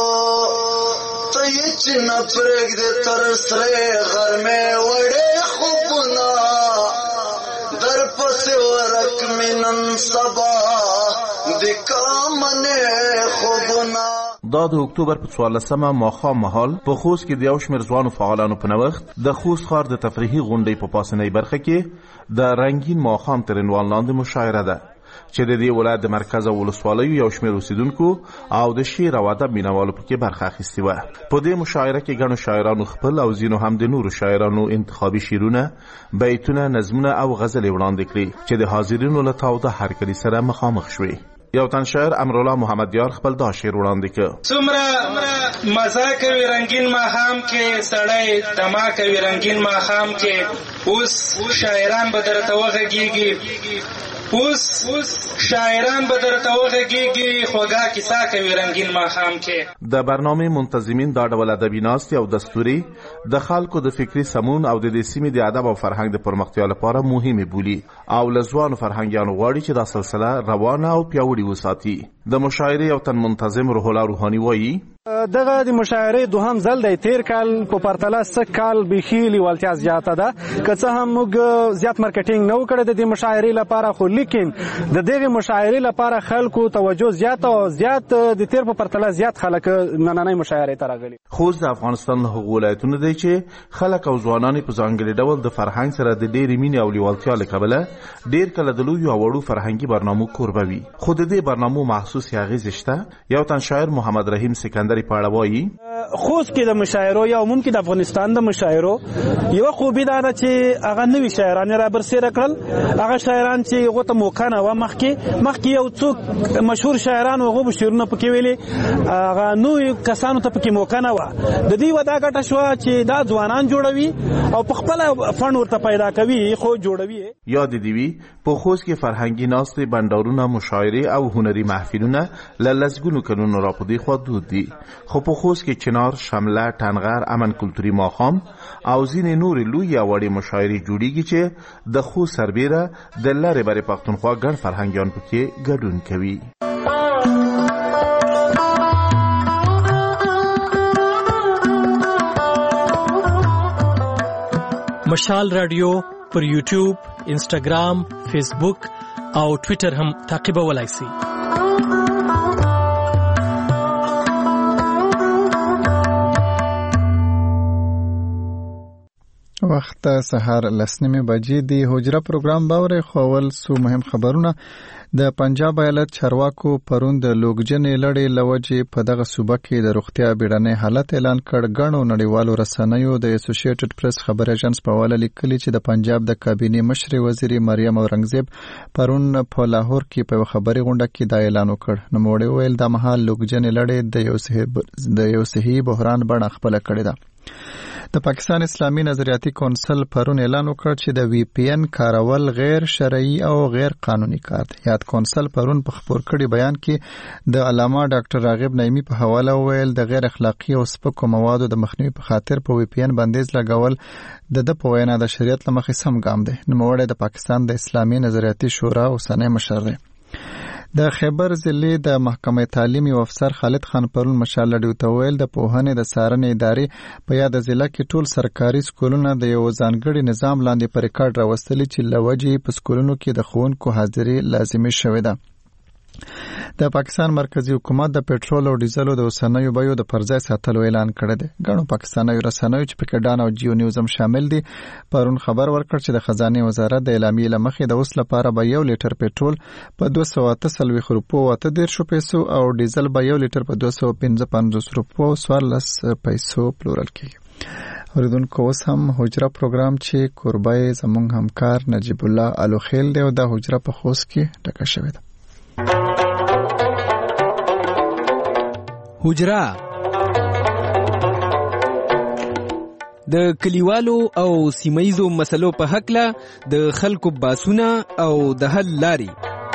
تایی چی نپرگ دے ترسرے غر میں وڑے خوبنا در پس ورک منن سبا دکا منے خوبنا. دا د اکتوبر په 14مه ماښام مهال په خوست کې د یو شمېر ځوانو فعالانو په نوښت د خوست ښار د تفریحي غونډې په پاسنۍ برخه کې د رنګین ماښام تر عنوان لاندې مشاعره ده چې د دې ولایت د مرکز او ولسوالیو یو شمېر اوسیدونکو او د شعر او ادب مینوالو پکې برخه اخیستې وه. په دې مشاعره کې ګڼو شاعرانو خپل او ځینو هم د نورو شاعرانو انتخابي شعرونه، بیتونه، نظمونه او غزلې وړاندې کړې چې د حاضرینو له تاوده هرکلي سره مخامخ شوې. یو تن شاعر امرالله محمد یار خپل دا شعر وړاندې کړ. څومره مزه کوي رنگین ماښام کې سړی دما کوي رنگین ماښام کې اوس شاعران به درته وغږیږي اوس شاعران به درته وغږیږي خوږه کیسه کوي رنگین ماښام کې. د برنامه منتظمین دا ډول ادبي ناستې او دستوري د خلکو د فکري سمون او د دې سیمې د ادب او فرهنګ د پرمختیا لپاره مهمه بولي او له ځوانو فرهنګیانو غواړي چې دا سلسله روانه او پیاوړې وساتي. د مشاعرې یو تن منتظم روح الله روحاني وایي دغه د مشاعرې دوهم ځل دی. تیر کال په پرتله څه کال بیخي لیوالتیا زیاته ده، که څه هم موږ زیات مارکیټینګ نه وکړی د دې مشاعرې لپاره، خو لیکن د دغې مشاعرې لپاره خلکو توجه زیات او زیات د تیر په پرتله زیات خلک نننۍ مشاعرې ته راغلي. خوست د افغانستان له هغو ولایتونو دی چې خلک او ځوانان په ځانګړي ډول د فرهنګ سره د ډېرې مینې او لیوالتیا له کبله ډېر کله د لویو او وړو فرهنګي برنامو کوربه وي. خو د دې برنامو محسوسې اغېزې شته. یو تن شاعر محمد رحیم سکندر لړۍ په اړه وایي. خوست کې د مشاعرو یا عموم کې د افغانستان د مشاعرو یو خوبي دا ده چې هغه نوي شاعران را برسېره کړل. هغه شاعران چې هغه ته موقع نه و مخکې یو څوک مشهور شاعران هغه به شعرونه پکې ویلي، هغه نوي کسانو ته پکې موقع نه و. د دې ودا ګټه شو چې دا ځوانان جوړوي او په خپل فن ورته پیدا کوي خو جوړوي. یاد دی وی په خوست کې فرهنګي ناستې، بندرونه، مشاعرې او هنري محفلونه لږګونو کلونو را پدې خو دود دي. خو په خوست کې چنار، شمله، ټنغر، امن کلتوري ماقام او ځینې نور لوی یا وړې مشاعرې جوړیږي چې د خوست سربېره د لارې بارې پښتونخوا ګڼ فرهنګیان پکې ګډون کوي. مشال رادیو پر یوټیوب، انسټاګرام، فیسبوک او ټویټر هم تعقیبولای شئ. وخت سهار 10:09 بجې دی. حجره پروګرام باورې خول سو مهم خبرونه. د پنجاب ایالت چارواکو پرون د لوګجنې لړۍ لوجې په دغه صوبه کې د روغتیا بیړنی حالت اعلان کړ. ګڼو نړیوالو رسنیو د اسوسییټډ پریس خبر ایجنس په حواله لیکلي چې د پنجاب د کابینې مشر وزیر مریم اورنګزیب پرون په لاهور کې په خبري غونډه کې دا اعلان وکړ. نو موږ ویل د مهال لوګجنې لړۍ د یو صحي بحران بڼه خپل کړې ده. د پاکستان اسلامي نظریاتي کونسل پرون اعلان وکړ چې د وی پی ان کارول غیر شرعي او غیر قانوني کار دی. یاد کونسل پرون په خبر کړي بیان کې د علامه ډاکټر راغب نعیمی په حواله ویل د غیر اخلاقی او سپکو موادو د مخنیوي په خاطر په وی پی ان بندیز لګول د په وینا د شریعت له مخې سم ګام دی. نوموړی د پاکستان د اسلامي نظریاتي شورا اوسنی مشر دی. د خیبر ضلع د محکمه تعلیم یو افسر خالد خان پرون مشال لډیو ته ویل د پوهنې د څارنې ادارې په یاد ضلع کې ټول سرکاري سکولونه د یو ځانګړي نظام لاندې پر ریکارډ راوستلي چې لوجې په سکولونو کې د ښوونکو حاضري لازمي شوې ده. د پاکستان مرکزی حکومت د پېټرول او ډیزلو د اوسنیو بیو د پرځای ساتلو اعلان کړی دی. ګڼو پاکستاني رسنیو چې پکې ډان او جیو نیوز هم شامل دي پرون خبر ورکړ چې د خزانه وزارت د اعلامیې لمخې د اوس لپاره به 1 لیټر پېټرول په 248 روپو 8 پیسو او ډیزل به 1 لیټر په 255 روپو 14 پیسو پلورل کیږي. اوریدونکو اوس هم حجره پروګرام چې کوربای زمونږ همکار نجیب الله الوخیل دی او د حجره په خوست کې ټکه شوې ده. حجره د کلیوالو او سیمایزو مسلو په حق له د خلکو باسونه او د حل لاري.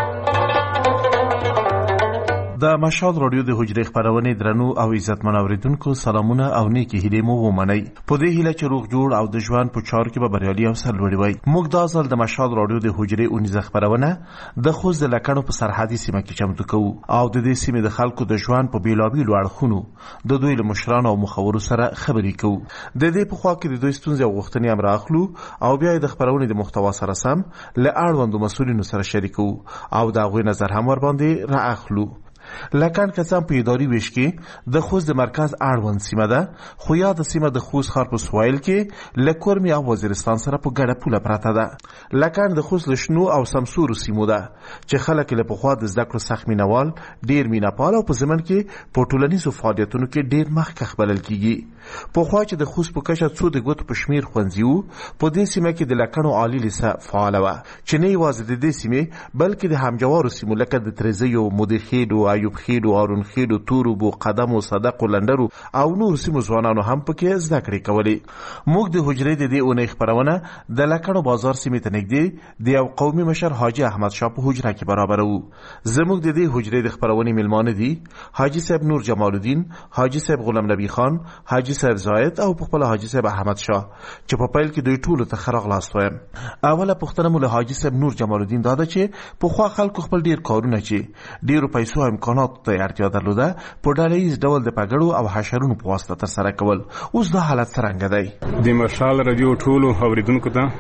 د مشال رادیو د حجره خبرونه درنو او عزتمن اوریدونکو سلامونه او نیکی هیله مو ومنئ. په دې هیله چې روغ جوړ او د ژوند په چارو کې به بریالي او سرلوړي وي. موږ د ازل د مشال رادیو د حجره اونیزه خبرونه د خوست د لکړو په سرحدي سیمه کې چمتو کوو او د دې سیمې د خلکو د ژوند په بیلابیلو اړخونو د دوی له مشرانو او مخورو سره خبرې کوو. د دې په خوا کې د دوی ستونزې او غوښتنې هم راخلو او بیا د خبرونه د محتوا سره سم له اړوندو مسؤلینو سره شریکو او د غوښنې نظر هم ور باندې راخلو. لکان کسان په اداري ویش کې د خوست د مرکز اړوند سیمه ده، خو یا د سیمه د خوست ښار په سوایل کې لکورمي او وزیرستان سره په ګډه پوله پراته ده. لکان د خوست لشنو او سمسور سیمو ده چې خلک له پخوا د زده کړو سخت مینوال، ډیر مینپال او په زمن کې په ټولنیزو فعالیتونو کې ډیر مخکښ بلل کیږي. پخوا چې د خوست په کچه څو د ګوتو په شمیر ښوونځي وو، په دې سیمه کې د لکانو عالی لیسه فعاله وه چې نه یوازې د دې سیمې بلکې د همجوارو سیمو لکه د ترزیو، مدیرخیډو، ایوب خیډو، هارون خیډو، تورو، قدم او صدق لندرو او نور سیمو ځوانانو هم پکې زده کړې کولې. موږ د حجرې د دې اونۍ خبرونه د لکانو بازار سیمې ته نږدې د یو قومي مشر حاجی احمد شاه په حجره کې برابرو. زموږ د دې حجرې د خبرونې ملمانه دي حاجی صاحب نور جمال الدین، حاجی صاحب غلام نبی خان، حاجی صاحب زاید او په خپل حاجی صاحب احمد شاه چې په پیل کې دوی ټول ته خراغ لاست وایم. اوله پوښتنه مو له حاجی صاحب نور جمال الدین دا ده چې په خوا خلکو خپل ډیر کارونه چې ډیرو پیسو امکانات ته اړتیا درلوده په ډالهیز ډول د پګړو او حشرونو په واسطه تر سره کول. اوس دا حالت څنګه دی؟ د مشال رادیو ټولو اوریدونکو ته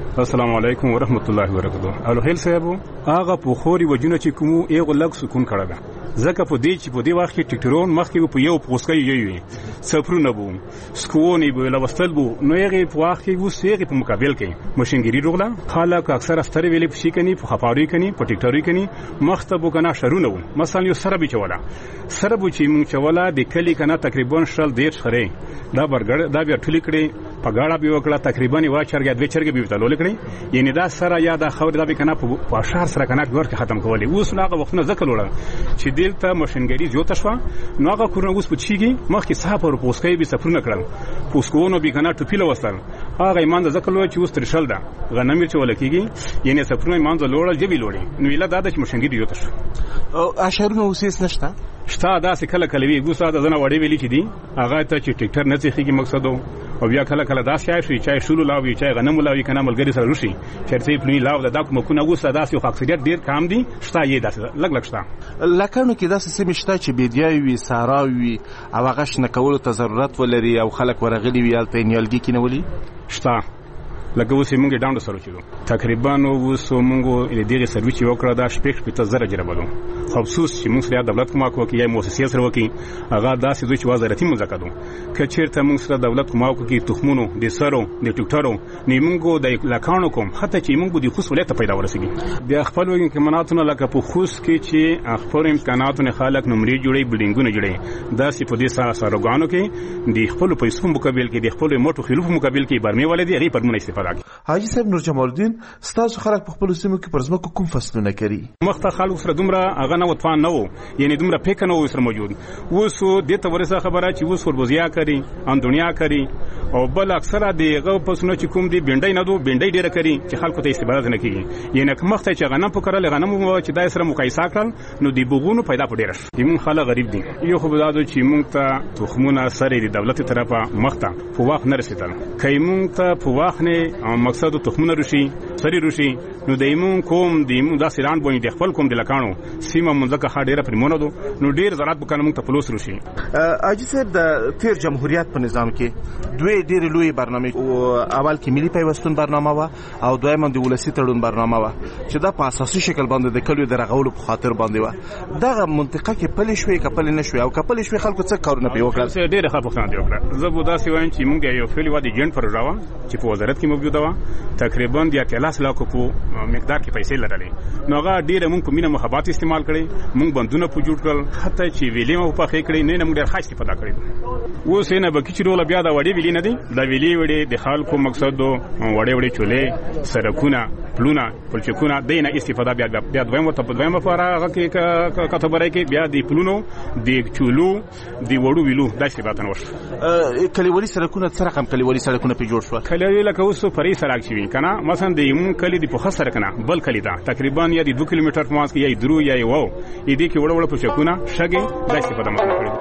السلام علیکم ورحمت الله وبرکاته. الو هیل صاحب هغه په خوري وجونه چې کوم یو لږ سکون کړه ده ځکه په دې چې په دې وخت کې ټیکټرون مخکې په یو پوسکې یوي سفرونه بو سکونی بو لوستل بو نو یې په وخت کې وسېږي په مقابل کې ماشینګری روغلا خلک اکثر افتر ویلې په شي کني په خپاري کني په ټیکټوري کني مختبو کنه شرونه وو مثلا یو سره به چولا سره بو چې مونږ چولا د کلی کنه تقریبا شل ډیر خره دا برګړ دا بیا ټلی کړي په غاړه به وکړه تقریبا یو چرګ دوه چرګ به وتلول کړي یعنی دا سره یا دا خبر دا به کنه په شهر سره کنه ګور کې ختم کولې اوس هغه وختونه ذکر وړه چې دلته ماشینګری جوړه شو نو هغه کورونه اوس پچیږي مخکې صاحب او پوسکې به سفرونه کړل پوسکونو به کنه ټوپیل وستل هغه ایمان د ذکر لوي چې اوس ترشل ده غنمیر چې ولکېږي یعنی سفرونه ایمان د لوړل جبي لوړي نو ویلا دا د ماشینګری جوړه شو او اشرونه اوسېس نشته شته دا څه کله کله وی ګوسا د زنه وړي ویلي چې دي هغه ته چې ټیکټر نه ځخېږي مقصد او بیا کله کله دا شي چې شولو لاوي چې غنمو لاوي کنه ملګری سره روشي چرته پلوي لاو دا کوم کو نه ګوسا دا څه اکثریت ډیر کم دي شته یې دا لګ لګ شته لکه کې دا څه مشته چې بيدیاوي وي ساراوي او هغه شنه کول ته ضرورت ولري او خلک ورغلي وي الته نیالګي کې نه ولي شته لکه اوس موږ ډاوند سره چلو تقریبا اوس موږ دغه سرویس یو کړه دا شپږ په تزره جربلو خو افسوس چې موږ سره دولت کومه کوي یا مؤسسې سره وکي هغه داسې دوی چې وزارتي مذاکرو کچیرته موږ سره دولت کومه کوي تخمونو د سرو د ټیکټرو نیمګو د لکانو کوم حتی چې موږ د خصوصیت پیدا ورسېږي د خپل امکاناتونو لکه په خوست کې چې خپل امکاناتونو خلک نمرې جوړي بلډینګونه جوړي داسې په دې سره کې د خپل پیسو مقابل کې د خپل موټو خلوف مقابل کې برمه ولدي غي پرمونه استفاده حاجی صاحب نور جمال الدین ستاسو خلک په خپل سیمو کې پرځمکو کوم فصلونه کوي مخته خلک سره دومره هغه نه وطفان نه وو یعنی دومره پېک نه وو سره موجود وسو د ته ورسره خبره چې وسو وربوزیا کوي ان دنیا کوي او بل اکثره دغه پسونه چې کوم دی بنډای نه دو بنډای ډیره کوي چې خلکو ته استفاده نه کوي یعنی مخته چې غنم پکړل غنم چې دای سره مقایسه کړل نو دی بوغونو پیدا پډیر یمون خلک غریب دي یو خو بلادو چې مونږ ته تخمونه سره دی دولت طرفه مخته په وخت نه رسیدل کایمون ته په وخت نه مقصد تخمونه روشي سری روشي نو دایمون کوم دیمون دا سیران بوین د خپل کوم د لکانو سیمه منځکه خاډیره پرمونه دو نو ډیر زراعت بکنه مونږ ته پلوس روشي اجي صاحب د تیر جمهوریت په نظام کې دوی ډیر لوی برنامه اول کې ملي پیوستون برنامه وا او دویم د ولسی تړون برنامه وا چې دا په اساسي شکل باندې د کلیو درغولو په خاطر باندې وا دا منطقه کې پلي شوي کپل نه شوي او کپل شوي خلکو څه کارونه پیو کړل ډیر ښه پوښتنه دی وکړه زه به دا سی وایم چې مونږ یو فعلی وادي جن پر راو چې په وزارت کې موجوده وا تقریبا د 13 لک په مقدار کې پیسې لرلې نو هغه ډیر مونږ په مینه محبت استعمال کړي مونږ بندونه په جوړ کړل حتی چې ویلې مو په خې کړی نه موږ ډیر خاص استفاده کړی اوس نه به کیچ رول بیا دا وړي ویلې نه دي دا ویلې د خلکو مقصد دو وړي چولې سرکونه پلونه پلچکونه دینه استفاده بیا دویم ته په دویم لپاره هغه کې کتبره کې بیا د پلونو د چولو د وړو ویلو د استفاده نوښ کلیوالي سرکونه څه رقم کلیوالي سرکونه په جوړ شو کلیوالي لکه اوس پرې سرک شوی کنه مثلا د یمون کلی د په خسر کنه بل کلی دا تقریبا یا د 2 کیلومتر په ماس کې یا درو یا یو دې کې وړ پلچکونه شګي د استفاده مخه کړی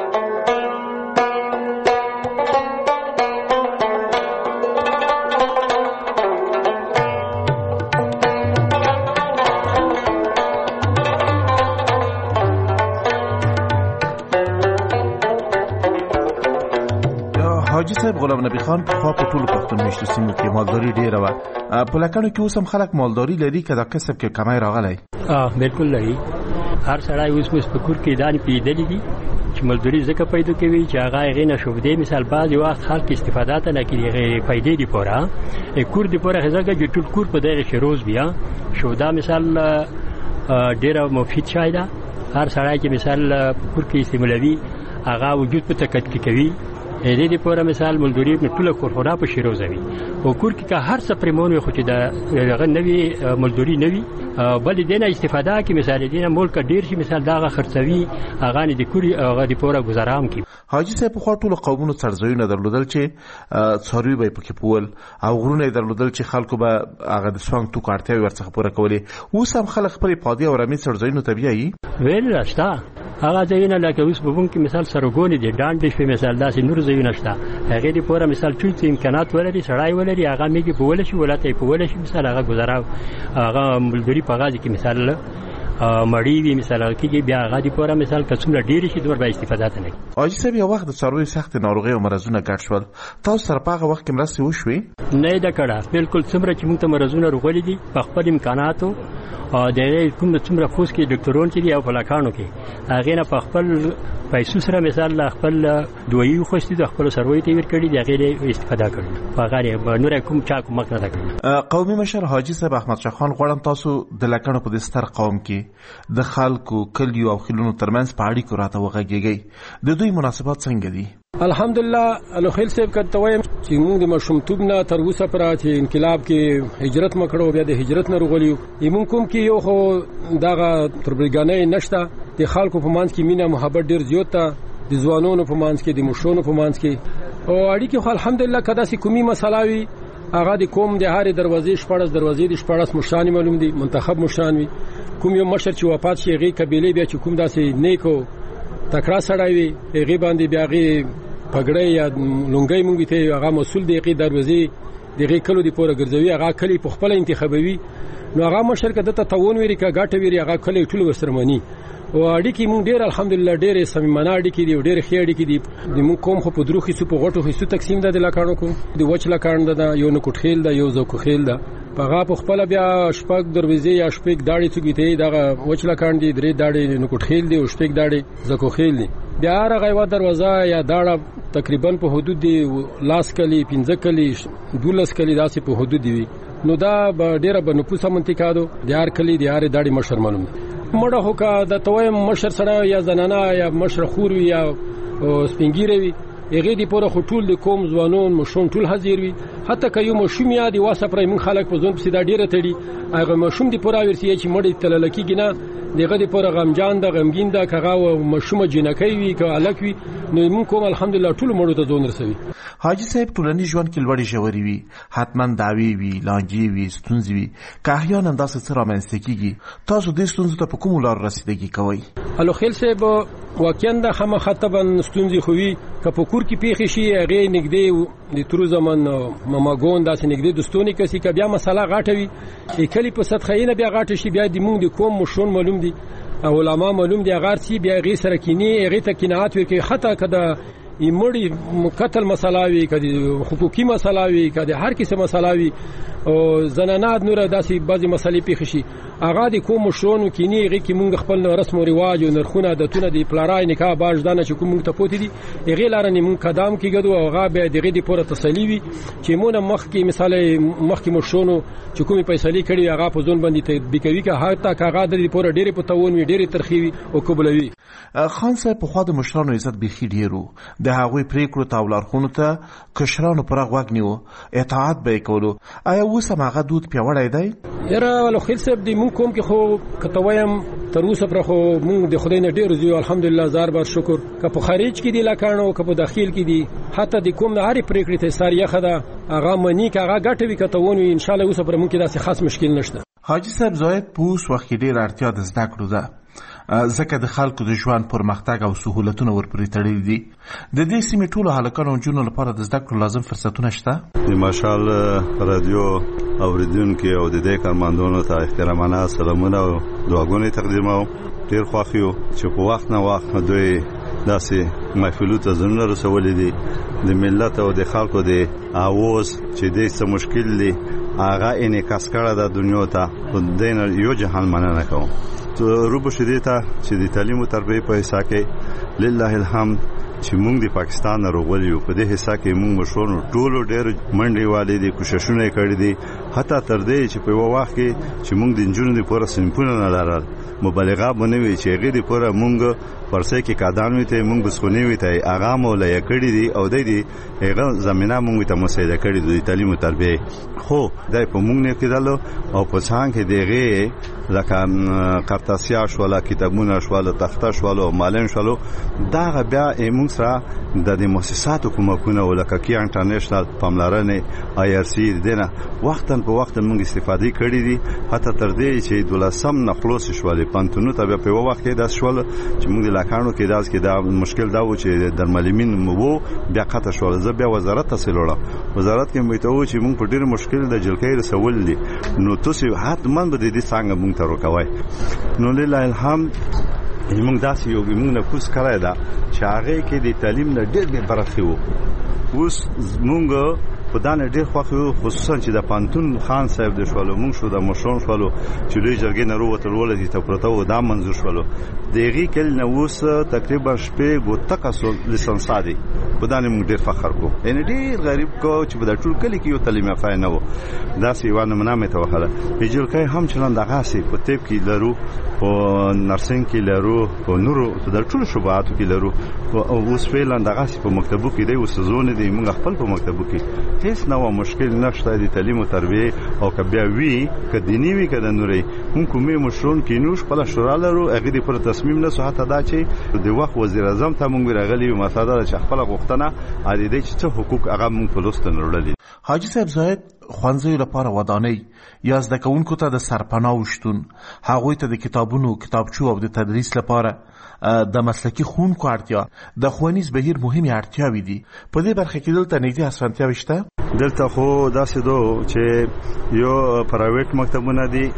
حاجی صاحب غلام نبی خان په خوا په ټولو پښتون میشتو سیمو کې مالداري ډیره وه په لکانو کې اوس هم خلک مالداري لري که دا کسب کې کمای راغلی بالکل لري هر سړی اوس په کور کې دانې پیدلې دي چې مالداري ځکه پیدا کوي چې هغه هغې نه شوفدې مثال بعضې وخت خلک استفاده ته نه کوي هغې پیدې دپاره کور دپاره ځکه چې ټول کور په دغه کې روز بیا شوفده مثال ډېره مفید شی ده هر سړی چې مثال په کور کې استعمالوي هغه وجود په تکت کې کوي دې لپاره مثال مالداري په ټول کورخونه په شیروزوي او کور کې که هر څه پرمون خو چې دا هغه نوي مالداري نوي بل دې نه استفاده کې مثال دې نه ملک ډیر شي مثال دا خرڅوي هغه نه د کوري هغه د پوره گزارام کی حاجی صاحب په خاطر قومونو څرځوي درلودل چې څاروي به پکې پول او غرونه درلودل چې خلکو به هغه د سوانګ تو کارتي ورڅخه پوره کولې اوس هم خلک خپل پادي او رمي څرځوي نو طبيعي ویل راشتا هغه ځایونه لکه اوس په بون کې مثال سرګونی دي ډانډ شي مثال داسې نور ځایونه شته هغه دې پوره مثال چې امکانات ولري سړای ولري هغه میږي په ول شي ولته په ول شي مثال هغه گزارا هغه ملګری په غاځي کې مثال مړی وي مثال کېږي بیا هغه د پوره مثال که څومره ډېرې شي دومره به استفاده نه کوي. حاجي صاحب یو وخت د څارویو سختې ناروغۍ او مرضونه ګډ شول، تاسو سره په هغه وخت کې مرستې وشوې؟ نه یې ده کړه، بالکل څومره چې موږ ته مرضونه راغلي دي په خپل امکاناتو د هغې کوم څومره فوس کې ډاکټران چې دي او فلاکانو کې هغې نه په خپل پیسو سره مثال خپل دوایي وخوستي د خپلو څارویو ته یې ورکړي د هغې نه استفاده کړې په هغه نور کوم چا کومک نه ده کړی. قومي مشر حاجي صاحب احمدشاه خان غواړم تاسو د لکڼو په دې ستر قوم کې د خلکو کلیو او خیلونو ترمنځ په اړیکو راته وغږیږئ، د دوی مناسبات څنګه دي؟ الحمدلله الخیل صاحب کته وایم چې موږ د مشرومتوب نه تر اوسه پورې چې انقلاب کې هجرت مکړو بیا د هجرت نه رغلیو موږ کوم کې یو خو دغه تربرګانې نشته، د خلکو په منځ کې مینه محبت ډیر زیات ده، د ځوانانو په منځ کې د مشرانو په منځ کې او اړیکې خو الحمدلله کدا سي کومي مسله وي هغه د کوم د هاري دروازې شپړس دروازې د شپړس مشران معلوم دي، منتخب مشران وي، کوم یو مشر چې وفات شي هغه قبيله بیا چې کوم داسې نیکو تکړه سړی وي هغه باندې بیا هغه پګړې یا لونګي مونږ ته هغه مسول دی هغه دروازې دغه کلو دی پوره ګرځوي، هغه کلی په خپل انتخابوي، نو هغه مشر کده ته تاون ویری کا غاټه ویری هغه کلی ټول ورسرمنی او اړیکې مونږ ډیر الحمدلله ډیر صمیمانه اړیکې دی ډیر ښه اړیکې دی د مونږ کوم خو په دروخي سو په غټو حصو تقسیم ده د لکانو کوم د وچ لکان ده یو نو کوټخیل ده یو زکو خیل ده هغه په خپل بیا شپږ دروازې یا شپږ داړي څګیته دغه وچ لکان دي درې داړي نو کوټخیل دی او شپږ داړي زکو خیل دی بیا هغه یو دروازه یا داړه تقریبا په حدود دی لاس کلی 15 کلی 12 کلی داسې په حدود دی نو دا ډیره بنفوسه منطقه ده د هر کلی د هر داړي مشر معلوم مړه هوکا د تویم مشر سره یا زنانه یا مشر خور یا سپینګیره وي هغه دی پوره خټول د کوم ځوانون مشون ټول حاضر وي حتی که یو مشوم یا دی واسه پرې من خلک په ځون په سیده ډیره تړي هغه مشوم دی پوره ورسي چې مړی تللکی گنه دغه دی پوره غمجان د غمگین د کغه او مشوم جنکی وي که الک وي نو من کوم الحمدلله ټول مړو ته ځون رسوي. حاجی صاحب ټولنی ژوند کې لوړی ژوري وي حتمان داوی وي لانجی وي ستونزې وي که احیانا داسې څه رامنځته کیږي تاسو دې ستونزو ته په کوم لار رسیدګي کوئ؟ الو خیل صاحب واقعا د هم خطبا ستونزې خوي که په کور کې پیښ شي هغه نګدې د تر زمان مماګون داسې نګدې دستونی کسي که بیا مسله غاټوي کلی په سطحینه بیا غاټ شي بیا د مونږ د کوم مشون معلوم دي علماء معلوم دي غار سي بیا غي سره کینی هغه ته قناعت ورکړي حتی کده ایمړي قتل مسلاوي کدي حقوقي مسلاوي کدي هر کیسه مسلاوي او زنانات نور داسې بعضي مسلې پیښ شي هغه د کوم شونو کینی هغه کې مونږ خپل رسم او رواج او نرخونه عادتونه د پلارای نکاح باج دانه چې کوم ته پوتې دي هغه لارنه مونږ قدم کېګدو او هغه به دغه د پوره تسلی وي چې مونږ مخ کې مثال مخ کې مشونو چې کومي پیسې کړي هغه په ځون باندې تطبیقوي که هغه هغه د پوره ډېری په تاون وي ډېری ترخیوي او قبولوي. خان صاحب په خوا د مشرانو عزت بيخي ډیرو د هغوی پریکړو ته ولارخونو ته کشرانو پر غوږ نیو اطاعت به کولو آیا اوس هغه دود پیوړای دی؟ یاره ولو خیل صاحب دی مونږ کوم کې خو کتوایم تر اوسه پر خو مونږ د خدای نه ډیر زیو الحمدلله زار بار شکر که په خارج کې دی لکانو که په داخل کې دی حتی د کوم هر پریکړې ته ساریه خدا هغه منی که هغه ګټوي کتهونه ان شاء الله اوس پر مونږ کې داسې خاص مشکل نشته. حاجی صاحب زاید پوس وخت ډیر اړتیا د زده کړو ده ځکه د خلکو د ژوند پرمختګ او سهولتونه ورپورې تړلي دي د دې سیمې ټولو هلکانو او نجونو لپاره د زده کړو لازم فرصتونه شته؟ ماشاءالله رادیو اوریدونکو او د دې کارمندانو ته احترامانه سلامونه او دعاګانې تقدیموم. ډیر خوښ یو چې په وخت نه وخت دوی داسې محفلو ته ځانونه رسولي دي د ملت او د خلکو د اواز چې دې څه مشکل دي هغه انعکاس کړه د دنیا ته په دین یو جهان مننه کوم. روبو شدې ته چې د تعلیم او تربیه په حصہ کې لله الحمد چې موږ د پاکستان راغلیو په دې حصہ کې موږ مشورو ټولو ډېر منډي والي دي کوششونه کړې دي حتی تر دې چې په وخت کې چې موږ د انجونو د پوره سنپونه نه لرل مبالغه بنوي چې هغه د پوره موږ پرسه کې قدم وته موږ بسخونی وته هغه مولا کړی دي او د دې هغه زمينه موږ ته مسایده کړی دي تعلیم او تربیه خو دای په موږ نه کېدل او په څنګه دغه لکه قرطاسیا شواله کتابونه شواله تخته شواله معلم شواله دا بیا موږ سره د مؤسساتو کومکونه ولکه کې انټرنیشنل پاملرنه آی آر سی دنه وختن په وخت موږ استفادې کړې دي حتی تر دې چې دولسم نخلوص شواله پانتونو ته په وخت کې داس شواله چې موږ لکانو کې داس کې دا مشکل دا و چې درملمین مو بیا قطع شواله زه بیا وزارت ته سلوړه وزارت کې مې ته و چې موږ په ډېر مشکل د جلکې رسول دي نو تاسو حتمان به دې څنګه موږ ته روکوي نو لله الحمد موږ داسې یو موږ نه کوس کړی دا چې هغه کې د تعلیم نه ډېر برخې وو. اوس موږ په دانه ډېر خوښ خصوصا چې د پانتون خان صاحب د شوالو موږ شو د مشرون شوالو چې لوی جرګې نه وروتل ولې ته پروته و دا منظور شوالو دغه کله نو اوس تقریبا شپې ګوته کسو لیسانس دي په دانه موږ ډېر فخر کو. ان ډېر غریب کو چې په د ټول کلی کې یو تعلیم یافته نه و دا سی وانه منامه ته وخاله بجل کې هم چلان دغه سي په تیب کې لرو په نرسنګ کې لرو په نورو د ټول شوباتو کې لرو او اوس فعلا دغه سي په مکتبو کې دی اوس زونه دی موږ خپل په مکتبو کې هیڅ نو مشکل نشته د تعلیم او تربیه او کبیا وی کدینی وی کده نوري موږ کومه مشرون کې نوش خپل شورا لرو هغه د پر تصمیم نه صحت ادا چې د وخت وزیر اعظم ته موږ راغلی او مساده چې خپل غوښتنه عادي چې څه حقوق هغه موږ په لوست نه وړلې. حاجی صاحب زاهد خوانځي لپاره ودانۍ یا زده کوونکو ته د سرپناه وشتون هغه ته د کتابونو کتابچو او د تدریس لپاره د مسلکی خونکو اړتیا د ښوونیز بهیر مهمه اړتیاوې دي. په دې برخه کې دلته نږدې اسانتیاوې شته. دلته خو داسې دو چې یو پرایویټ مکتبونه دي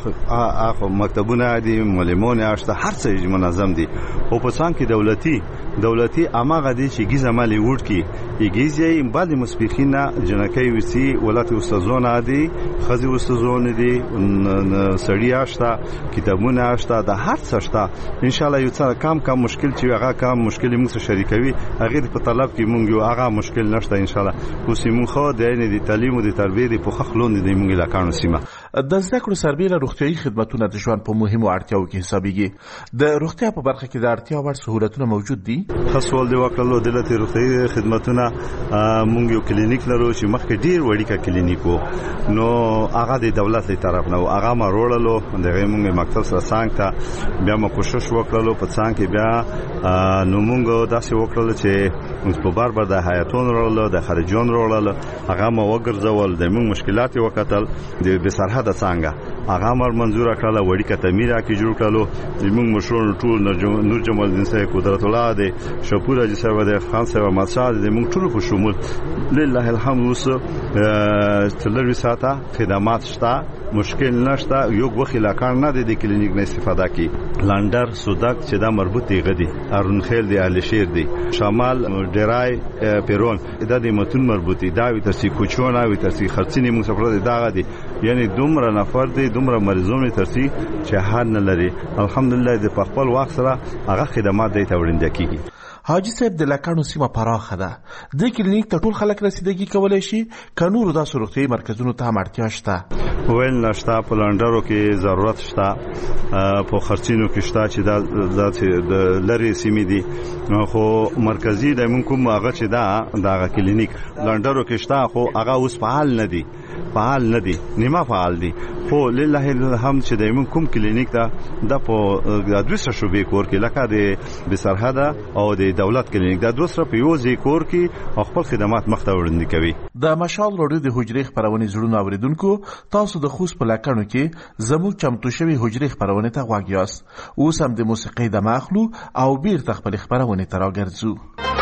هغه مکتبونه دي معلمونه شته هر څه منظم دي او په څنګ کې دولتي اماغه دي چې گیزه مالی ورډ کې یګیزې بعد مسبخینه جنکې وسی ولات استادونه دي خزي استادونه دي سړی اشته کتابونه اشته د هر څه شته ان شاء الله یو څه کم مشکل چې هغه کم مشکل موږ شریکوي هغه په طلب کې موږ یو هغه مشکل نشته ان شاء الله اوس موږ خو د تعلیم او د تربیه په خخلون دي موږ لاکانو سیمه د زده کړو سربېره روغتيایي خدماتونه د ژوند په مهمو اړتیاو کې حسابيږي. د روغتیا په برخه کې د اړتیا وړ سہولتونه موجود دي. خاصول دی وکړلو د روغتيایي خدماتونه موږ یو کلینیک لرو چې مخکې ډیر وړي کا کلینیکو نو هغه د دولت له طرف نه هغه ما وروړلو دغه موږ مکتب سره څنګه ته بیا موږ کوشش وکړلو په څنګه کې بیا نو موږ داسې وکړل چې موږ په بار د حیاتون وروړلو د خارجون وروړلو هغه ما وګرځول د موږ مشکلات وکړل د بسرحد د څنګه هغه مر منزور کړل وړي کا تعمیر کې جوړ کړلو د موږ مشرون ټول نور جمال دین صاحب قدرت الله دی شپور اجي صاحب د خان صاحب مسعود د موږ ټول په شمول لله الحمد وس تلوي ساته خدمات شته مشکل نشته یو غوخي لاکان نه د کلینیک نه استفاده کی لانډر سوداک چې دا مربوط دی غدي ارون خیل دی ال شیر دی شمال ډرای پیرون دا د متون مربوطي دا وي ترسي کوچونه وي ترسي خرڅنی موږ سفر دی دا غدي یعنی دومره نفر دی دومره مریضونه ترسي چې حد نه لري الحمدلله د خپل وخت سره هغه خدمات دی توړاندې کیږي. حاجی صاحب د لکانو سیمه پراخه ده. د کلینیک ته ټول خلک رسیدګي کولای شي کانور د روغتیایي مرکزونو ته اړتیا شته ویل نشته په لانډرو کې ضرورت شته په خرچینو کې شته چې د لری سیمې دي خو مرکزی د منکم هغه چې دا کلینیک لانډرو کې شته خو هغه اوس فعال نه دي نیمه فعال دي خو لله الحمد چې د منکم کلینیک دا په د دوسر شوبې کور کې لکه د بسرحد او د دولت کلینیک دا دوسر په یو ځای کور کې خپل خدمات مخ ته وړاندې کوي. د مشال روډ د حجرې خبرونه زړونو اوریدونکو تاسو د خوست په لکانو کې زموږ چمتو شوی حجرې خبرونه ته غوږ یاست. اوس هم د موسیقي د مخلو او بیرته خپل خبرونه ته راګرځو.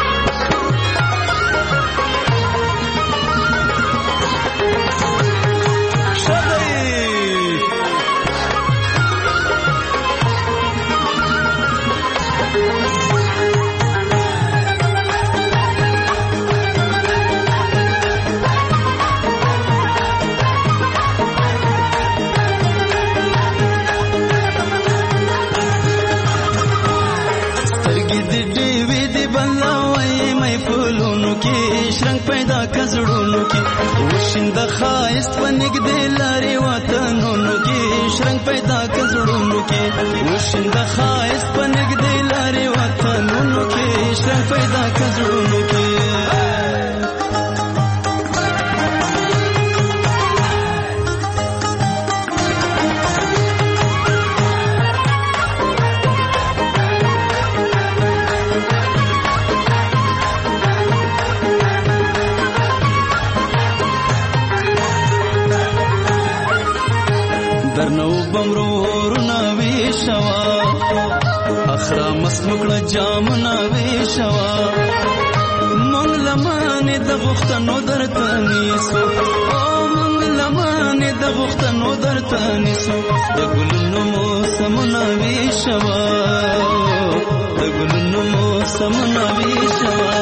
وشند خایست و نگدې لارې وطنونو کې شرنګ پیدا کزړونو کې وشند خایست و نگدې لارې وطنونو کې شرنګ پیدا کزړونو کې مسمکړه جامونه ویشوا مونږ لمانه د غختنو درته نیسو او مونږ زمانه د غختنو درته نیسو د ګلونو موسمونه ویشوا د ګلونو موسمونه ویشوا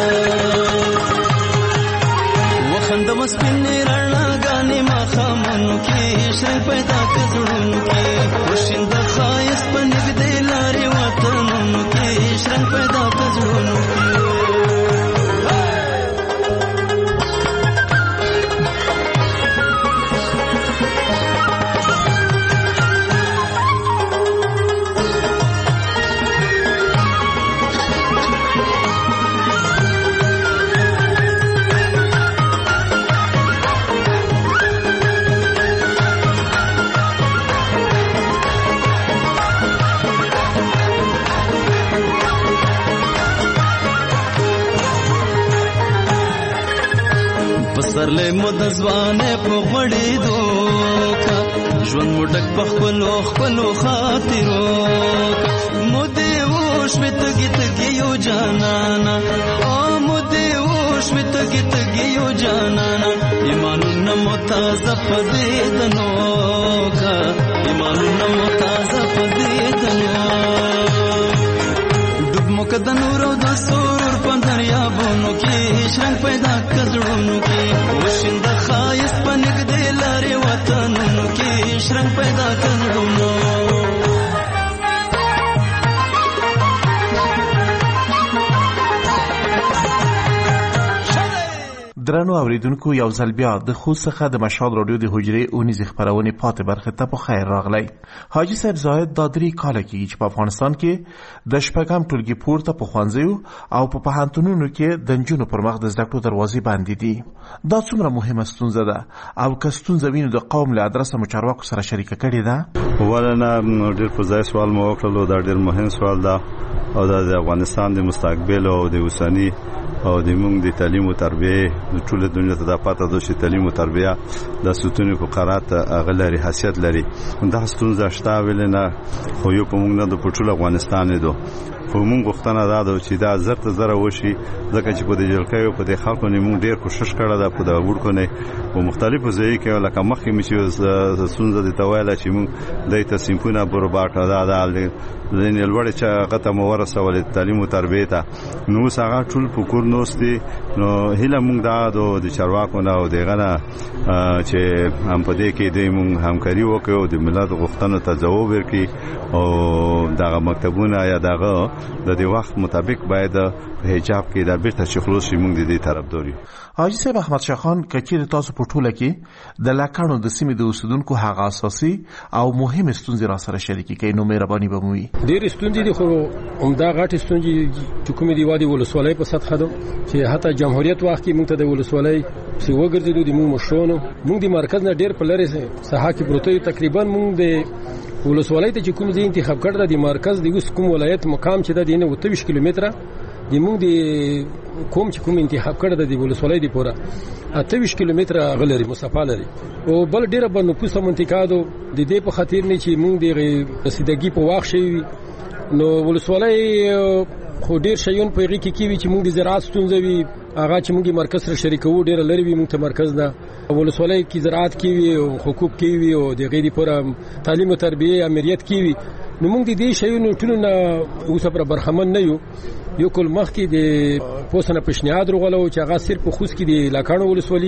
وخند مسپنې رڼاګانې ماښامونو کې شرنګ پیدا کړ زړونو کې وشیند خایس په نږدې لارې وطنونو کې شرنګ پیدا کړ زړونو کې پسرلې مود ځوانه په غړې دوکا ژوند مډک په خپلو خاطرو مودې وښ متګي تګي یو جانانا او مودې وښ متګي تګي یو جانانا ایمانونه متازه پدې دنوکا ایمانونه متازه پدې دنو ډوب مقد نور او د سرور په دریابونو کې شرنګ پیدا کړونو کې وشند خایس په نږدې لارې وطنونو کې شرنګ پیدا کړونو درنو اوریدونکو یو ځل بیا د خوست څخه د مشال رادیو د حجرې اونیزې خپرونې پاتې برخه ته په خیر راغلی. حاجي صاحب زاهد دا 3 کاله کېږي چې په افغانستان کې د شپږم ټولګي پورته په ښوونځیو او په پوهنتونونو کې د نجونو پر مخ د زده کړو دروازې بندې دي. دا څومره مهمه ستونزه ده او که ستونزه وینو د قوم له ادرسه مو چارواکو سره شریکه کړې ده؟ ولنه ډېر په ځای سوال مو وکړلو. دا ډېر مهم سوال ده او دا د افغانستان د مستقبل او د اوسني او د موږ د تعلیم او تربیه د ټول دنیا ته د پاتې د تعلیم او تربیه د ستونی فقرات اغلري حیثیت لري. دا ستونزه شته ولنه خو یو په موږ نه د ټول افغانستان دی په موږ غوښتنه ده چې دا زرت زره وشي ځکه چې په دې جلکې په دې خلکو نه موږ ډېر کوشش کړی دا په دا ورکو نه په مختلفو ځایونو کې لکه مخکې مې چې ستونزه د توایله چې موږ د تسمپونه برابر دا زین الوړ چې غته مو ورسول تعلیم او تربیه ته نو څنګه ټول فکر نوستي نو هله موږ دا د چارواکو نه او دغه نه چې هم په دې کې د موږ همکاري وکړو د ملت غوښتنو ته ځواب ورکړي او دغه مکتبونه یا دغه د دې وخت مطابق باید حجاب کې د بیرته شخلوص موږ د دې طرفداري. حاجي صاحب احمد شاه خان کچیر تاسو په ټوله کې د لاکانو د سیمې د اوسیدونکو هغه اساسي او مهم ستونزې را سره شریکې کوي نو مهرباني به موي. ډېر ستونزې دي خو همدا غټ ستونزې چې کومې دی وادي ولسوالۍ په سطح ده چې حتی جمهوریت وخت کې موږ ته د ولسوالۍ سی وګرځېدو د موږ مشرونو موږ د مرکز نه ډېر په لري ساحه کې پروت تقریبا موږ د ولسوالۍ ته چې کوم ځای انتخاب کړل د مرکز د اوس کوم ولایت مقام چې د 29 کیلومتره د موږ د کوم چې کوم انتخاب کړل د ولسوالۍ دی پورا 28 کیلومتره غلري مسافه لري او بل ډیره په نفوسه منطقه ده د دې په خاطر نه چې موږ د رسیدګي په واخ شي نو ولسوالۍ خو ډیر شیون په غي کې کیوي چې موږ د زراعت ستونزې وي هغه چې موږ مرکز سره شریکو ډیر لري وي موږ ته مرکز ده ولسوالۍ کې زراعت کیوي او حقوق کیوي او د غیري پر تعلیم او تربیه امریت کیوي نو موږ د دې شیونو ټولو نه اوسه پر برخمن نه یو کول مخ کې د پوسنه پښنیاد رغلو چې هغه صرف په خوست کې د لاکانو ولسوالۍ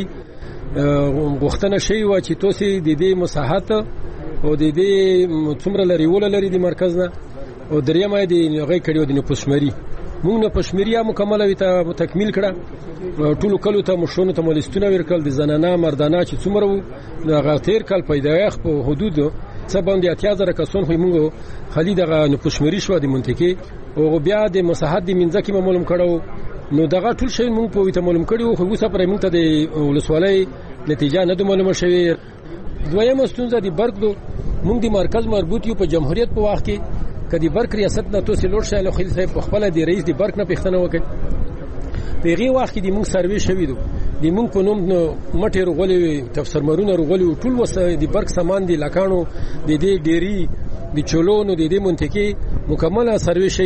غوښتنه شي و چې توسي د دې مساحت او د دې څومره لري ول لري د مرکز نه او دریمه د هغه کړیو د پښمري موږ نه پښمریا مکمل وي ته تکمیل کړه ټول کلو ته مشونه ته مولستونه ورکل د زنانه مردانه چې څومره هغه تیر کال پیدایخ په حدود څه باندې 8000 کسان خو موږ خالي دغه پښمري شو د منطقه او بیا د مساحت د منځ کې معلوم کړو نو دغه ټول شی موږ په ویته معلوم کړو خو اوسه پر موږ ته د ولسوالۍ نتیجه نه معلومه شوې. دویمه ستونزه د برګ موږ د مرکز مربوط یو په جمهوریت په وخت کې کدی برګ ریاست نه توسي لوړ شاله خلیل صاحب په خپل د رئیس د برګ نه پښتنه وکړ په غي وخت کې د موږ سروې شوې دو د موږ په نوم مټه رغولې تفسیر مرونه رغولې ټول وس د برګ سامان د لاکانو د دې ډيري د چولونو د دې منطقې مکمله سروې شوی و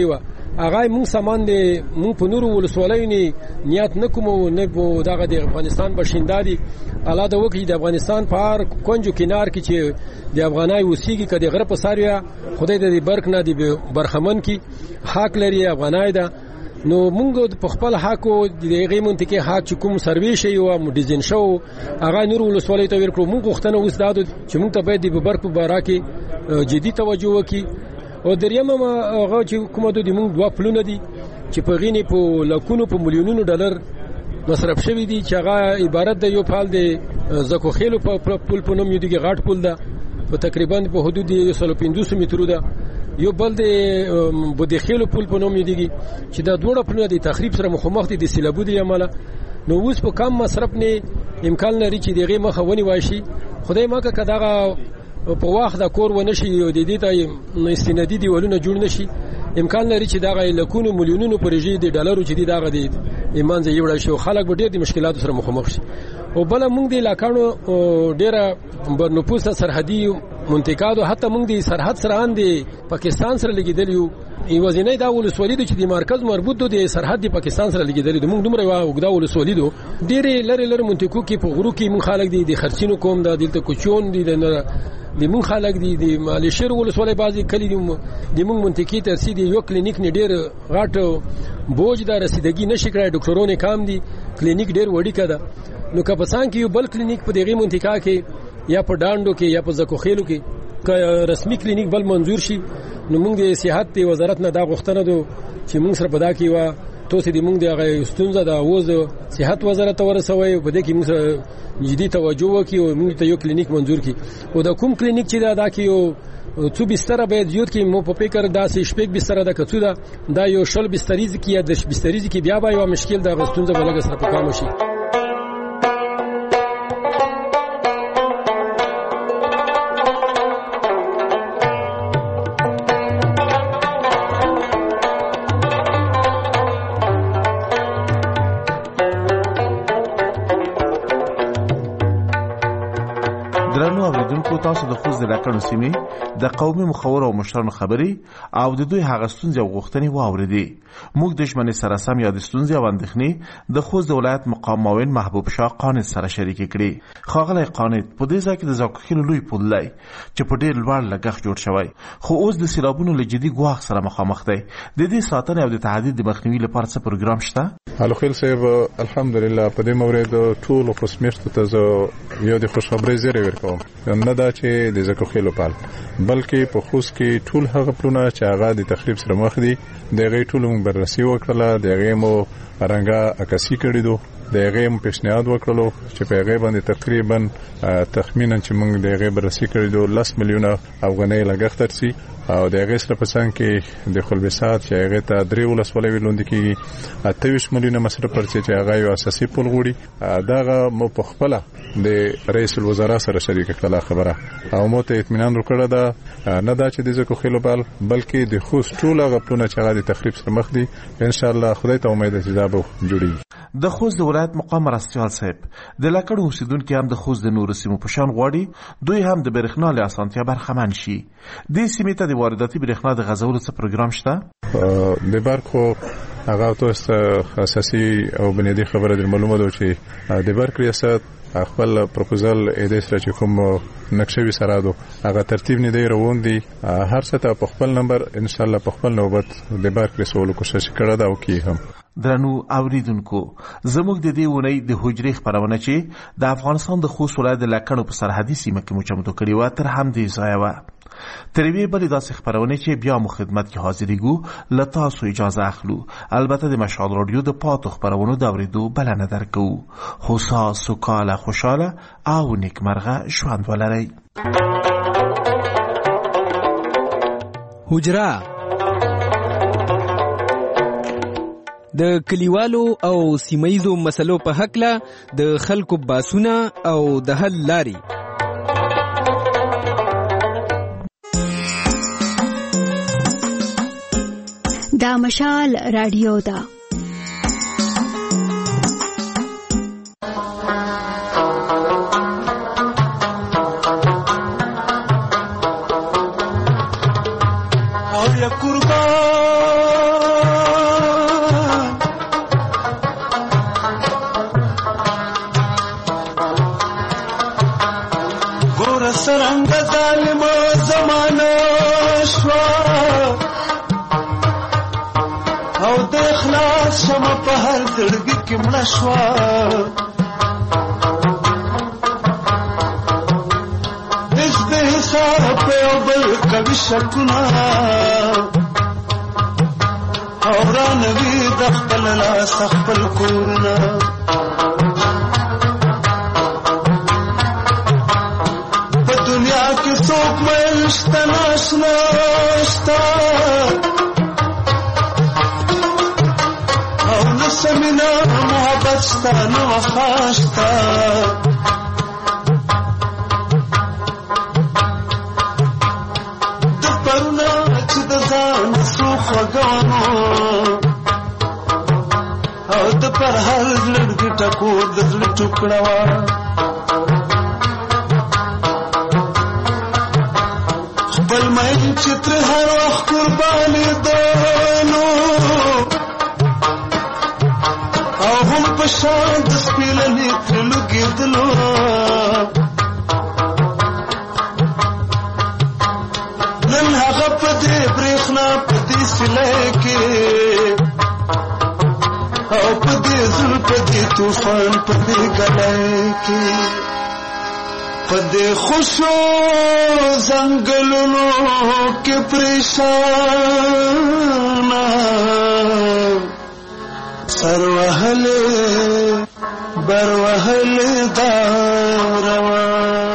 هغه مونږ سامان دی مونږ په نورو ولسوالیو نه نیت نکوم نه په دغه د افغانستان باشنده دي الله د وکړي د افغانستان په هر کونجو کنار کې چې د افغانای وسیږي کدي غره په ساریا خدای د برک نه دی برخمن کی حق لري افغانای دا نو مونږ په خپل حق او دغه منطقي حق چې کوم سروي شي او ډیزاین شو هغه نور ولسوالۍ ته ورکړو مونږ غوښتنه اوس دادو چې مونږ ته باید د برق په باره کې جدي توجه وکړي او دریم هغه چې کومه د مونږ دوه پلونه دي چې په غینې په لکونو په میلیونونو ډالر مصرف شوی دي چې هغه عبارت د یو پال د زکو خېلو په پل په نوم یو دی غاټ پل ده په تقریبا په حدود 150 مترو ده یو بل د بودخیلو پل په نوم یدي چې دا دوړه پلونه د تخریب سره مخامخ دي د سیلابو دی عمله نو اوس په کم مصرف نه امکان لري چې دغه مخه ونی واشي خدای ماکه کداغه په واخ د کور ونشي او د دې ته استنادي دیولونه جوړ نشي امکان لري چې دغه لکونو میلیونونو پروژې د ډالرو چې دغه د ایمان ځای وړای شو خلک به ډېر د مشکلاتو سره مخامخ شي او بل موږ د علاقو ډېر برنپوسه سرحدي منطقه حتی موږ د سرحد سره اند پاکستان سره لګیدل یو ځینې دا ولسوالۍ چې د مرکز مربوط د سرحد د پاکستان سره لګیدل موږ دومره وګدا ولسوالۍ دو ډېر لری منطقو کې په غرو کې موږ خلک د خرچینو کوم د دلته کوچون دي د مون خلک دي د مالشیر ولسوالۍ بازي کلی د مون منطقي ترسید یو کلینیک نه ډېر غاټ بوج دا رسیدګي نشي کړای ډاکټرونه کام دي کلینیک ډېر وړي کده نو کپسان کې یو بل کلینیک په دغه منطقه کې یا په ډانډو کې یا په زکو خېلو کې رسمي کلینیک بل منظور شي نو موږ د صحت وزارت نه دا غوښتنه دو چې موږ سره پدا کې وا توسې د موږ د استونزه د اوز صحت وزارت ورسوي په دې کې موږ جدي توجه وکړو او موږ ته یو کلینیک منظور کړي او دا کوم کلینیک چې دا کې یو څو بستر به زیات کې مو په فکر داسې شپږ بستر د کڅو دا یو شل بستریز کې یا د بستریز کې بیا به یو مشکل د غستونزه بلګ سره په کار شي درنو اوریدونکو تاسو د خوست د لکړو سیمې د قومي مخور او مشرانو خبري او د دوی هغه ستونزې او غوښتنې واوریدي موږ د ژمنې سره سم یا د ستونزې او اندېښنې د خوست د ولایت مقام معاون محبوب شاه قانت سره شریک کړي خاغلی قانت په دې ځای کې د زاکوخیلو لوی پل دی چې په ډېر لوړ لګښت جوړ شوی خو اوس د سیلابونو له جدي ګواښ سره مخامخ دی د دې ساتنې او د تهدید د مخنیوي لپاره څه پروګرام شته الخیل صاحب الحمدلله په دې مورید ټول خوشمشت ته یو د خوشخبری زیری ورکوم نه دا چې د زاکوخیلو پال بلکې په خوست کې ټول هغه پلونه چې هغه د تخریب سره مخ دي دغه ټول موږ بررسي وکړه دغه مو رنګه عکاسي کړی دو دغه مو پیشنهاد وکړلو چې په هغه باندې تقریبا تخمینا چې موږ دغه بررسي کړی دو 10 میلیونه افغانۍ لګښت ترسي او دغه سره په څنګه کې د خلبسات چې هغه ته درې ولسوالۍ ویلوند کې 28 میلیونه مصرف پرچې چې هغه یو اساسي پل غوړي دغه مو په خپل د رئیس الوزرا سره شریک کړه خبره او مو ته اطمینان وکړه دا نه دا چې د زکو خېلو بل بلکې د خوست ټول هغه پلونه چې هغه د تخریب سره مخ دي ان شاء الله خدای ته امید ده چې دا به جوړي د خوست د ولایت مقام مرستيال صاحب د لکړو اوسیدونکو هم د خوست د نور سیمو په شان غواړي دوی هم د برېښنا له اسانتیا برخمن شي د سیمې ته د وارداتي برېښنا د غځولو څه پروګرام شته د برخو هغه تاسو اساسي او بنیادی خبره د معلومه ده چې د برق ریاست خپل پروپوزل اې سره چې کوم نقشوي سره دو هغه ترتیب نه دی روان دي هر څه ته په خپل نمبر ان شاء الله په خپل نوبت د برق رسولو کوشش کړه دا او کی هم درنو اوریدونکو زموږ د دې ونې د حجرې خبرونه چې د افغانستان د خوست ولایت د لکړو په سرحدي سیمه کې مچمتو کړي و تر هم دې ځای و تروی بلی داسې خبرونه چې بیا مو خدمت کې حاضرېږو له تاسو اجازه اخلو البته د مشال رادیو د پاتو خبرونو د اورېدو بلنه درکوو هوسا سوکاله خوشاله او نیکمرغه ژوند ولرئ حجره د کلیوالو او سیمایزو مسلو په حقله د خلکو باسونه او د حل لاري دا مشال رادیو دا اور قربان ظالمه زمانه شوه او د اخلاص شمه په هر زړګي کې مړه شوه هیڅ بې حساب په یو بل کوي شکونه او رانوي د خپل لاس خپل کورونه په دنیا کې څوک میل شته ناشنا شته او نه سمینه محبت شته نه وفا شته د پرونه چې د ځان څو خوږانو او د پر هر لړګي ټکور د زړه ټوکړه وه خپل مین چې تر هر وخت قربانېدلو او هم په شان د سپېلنې ترې لوګېدلو نن هغه په دې برېښنا په دې سیلۍ کې او په دې زړه په دې طوفان په دې ګلۍ کې په دې خوشو ځنګلونو کې پریشانه سر وهلې بر وهلې دا روان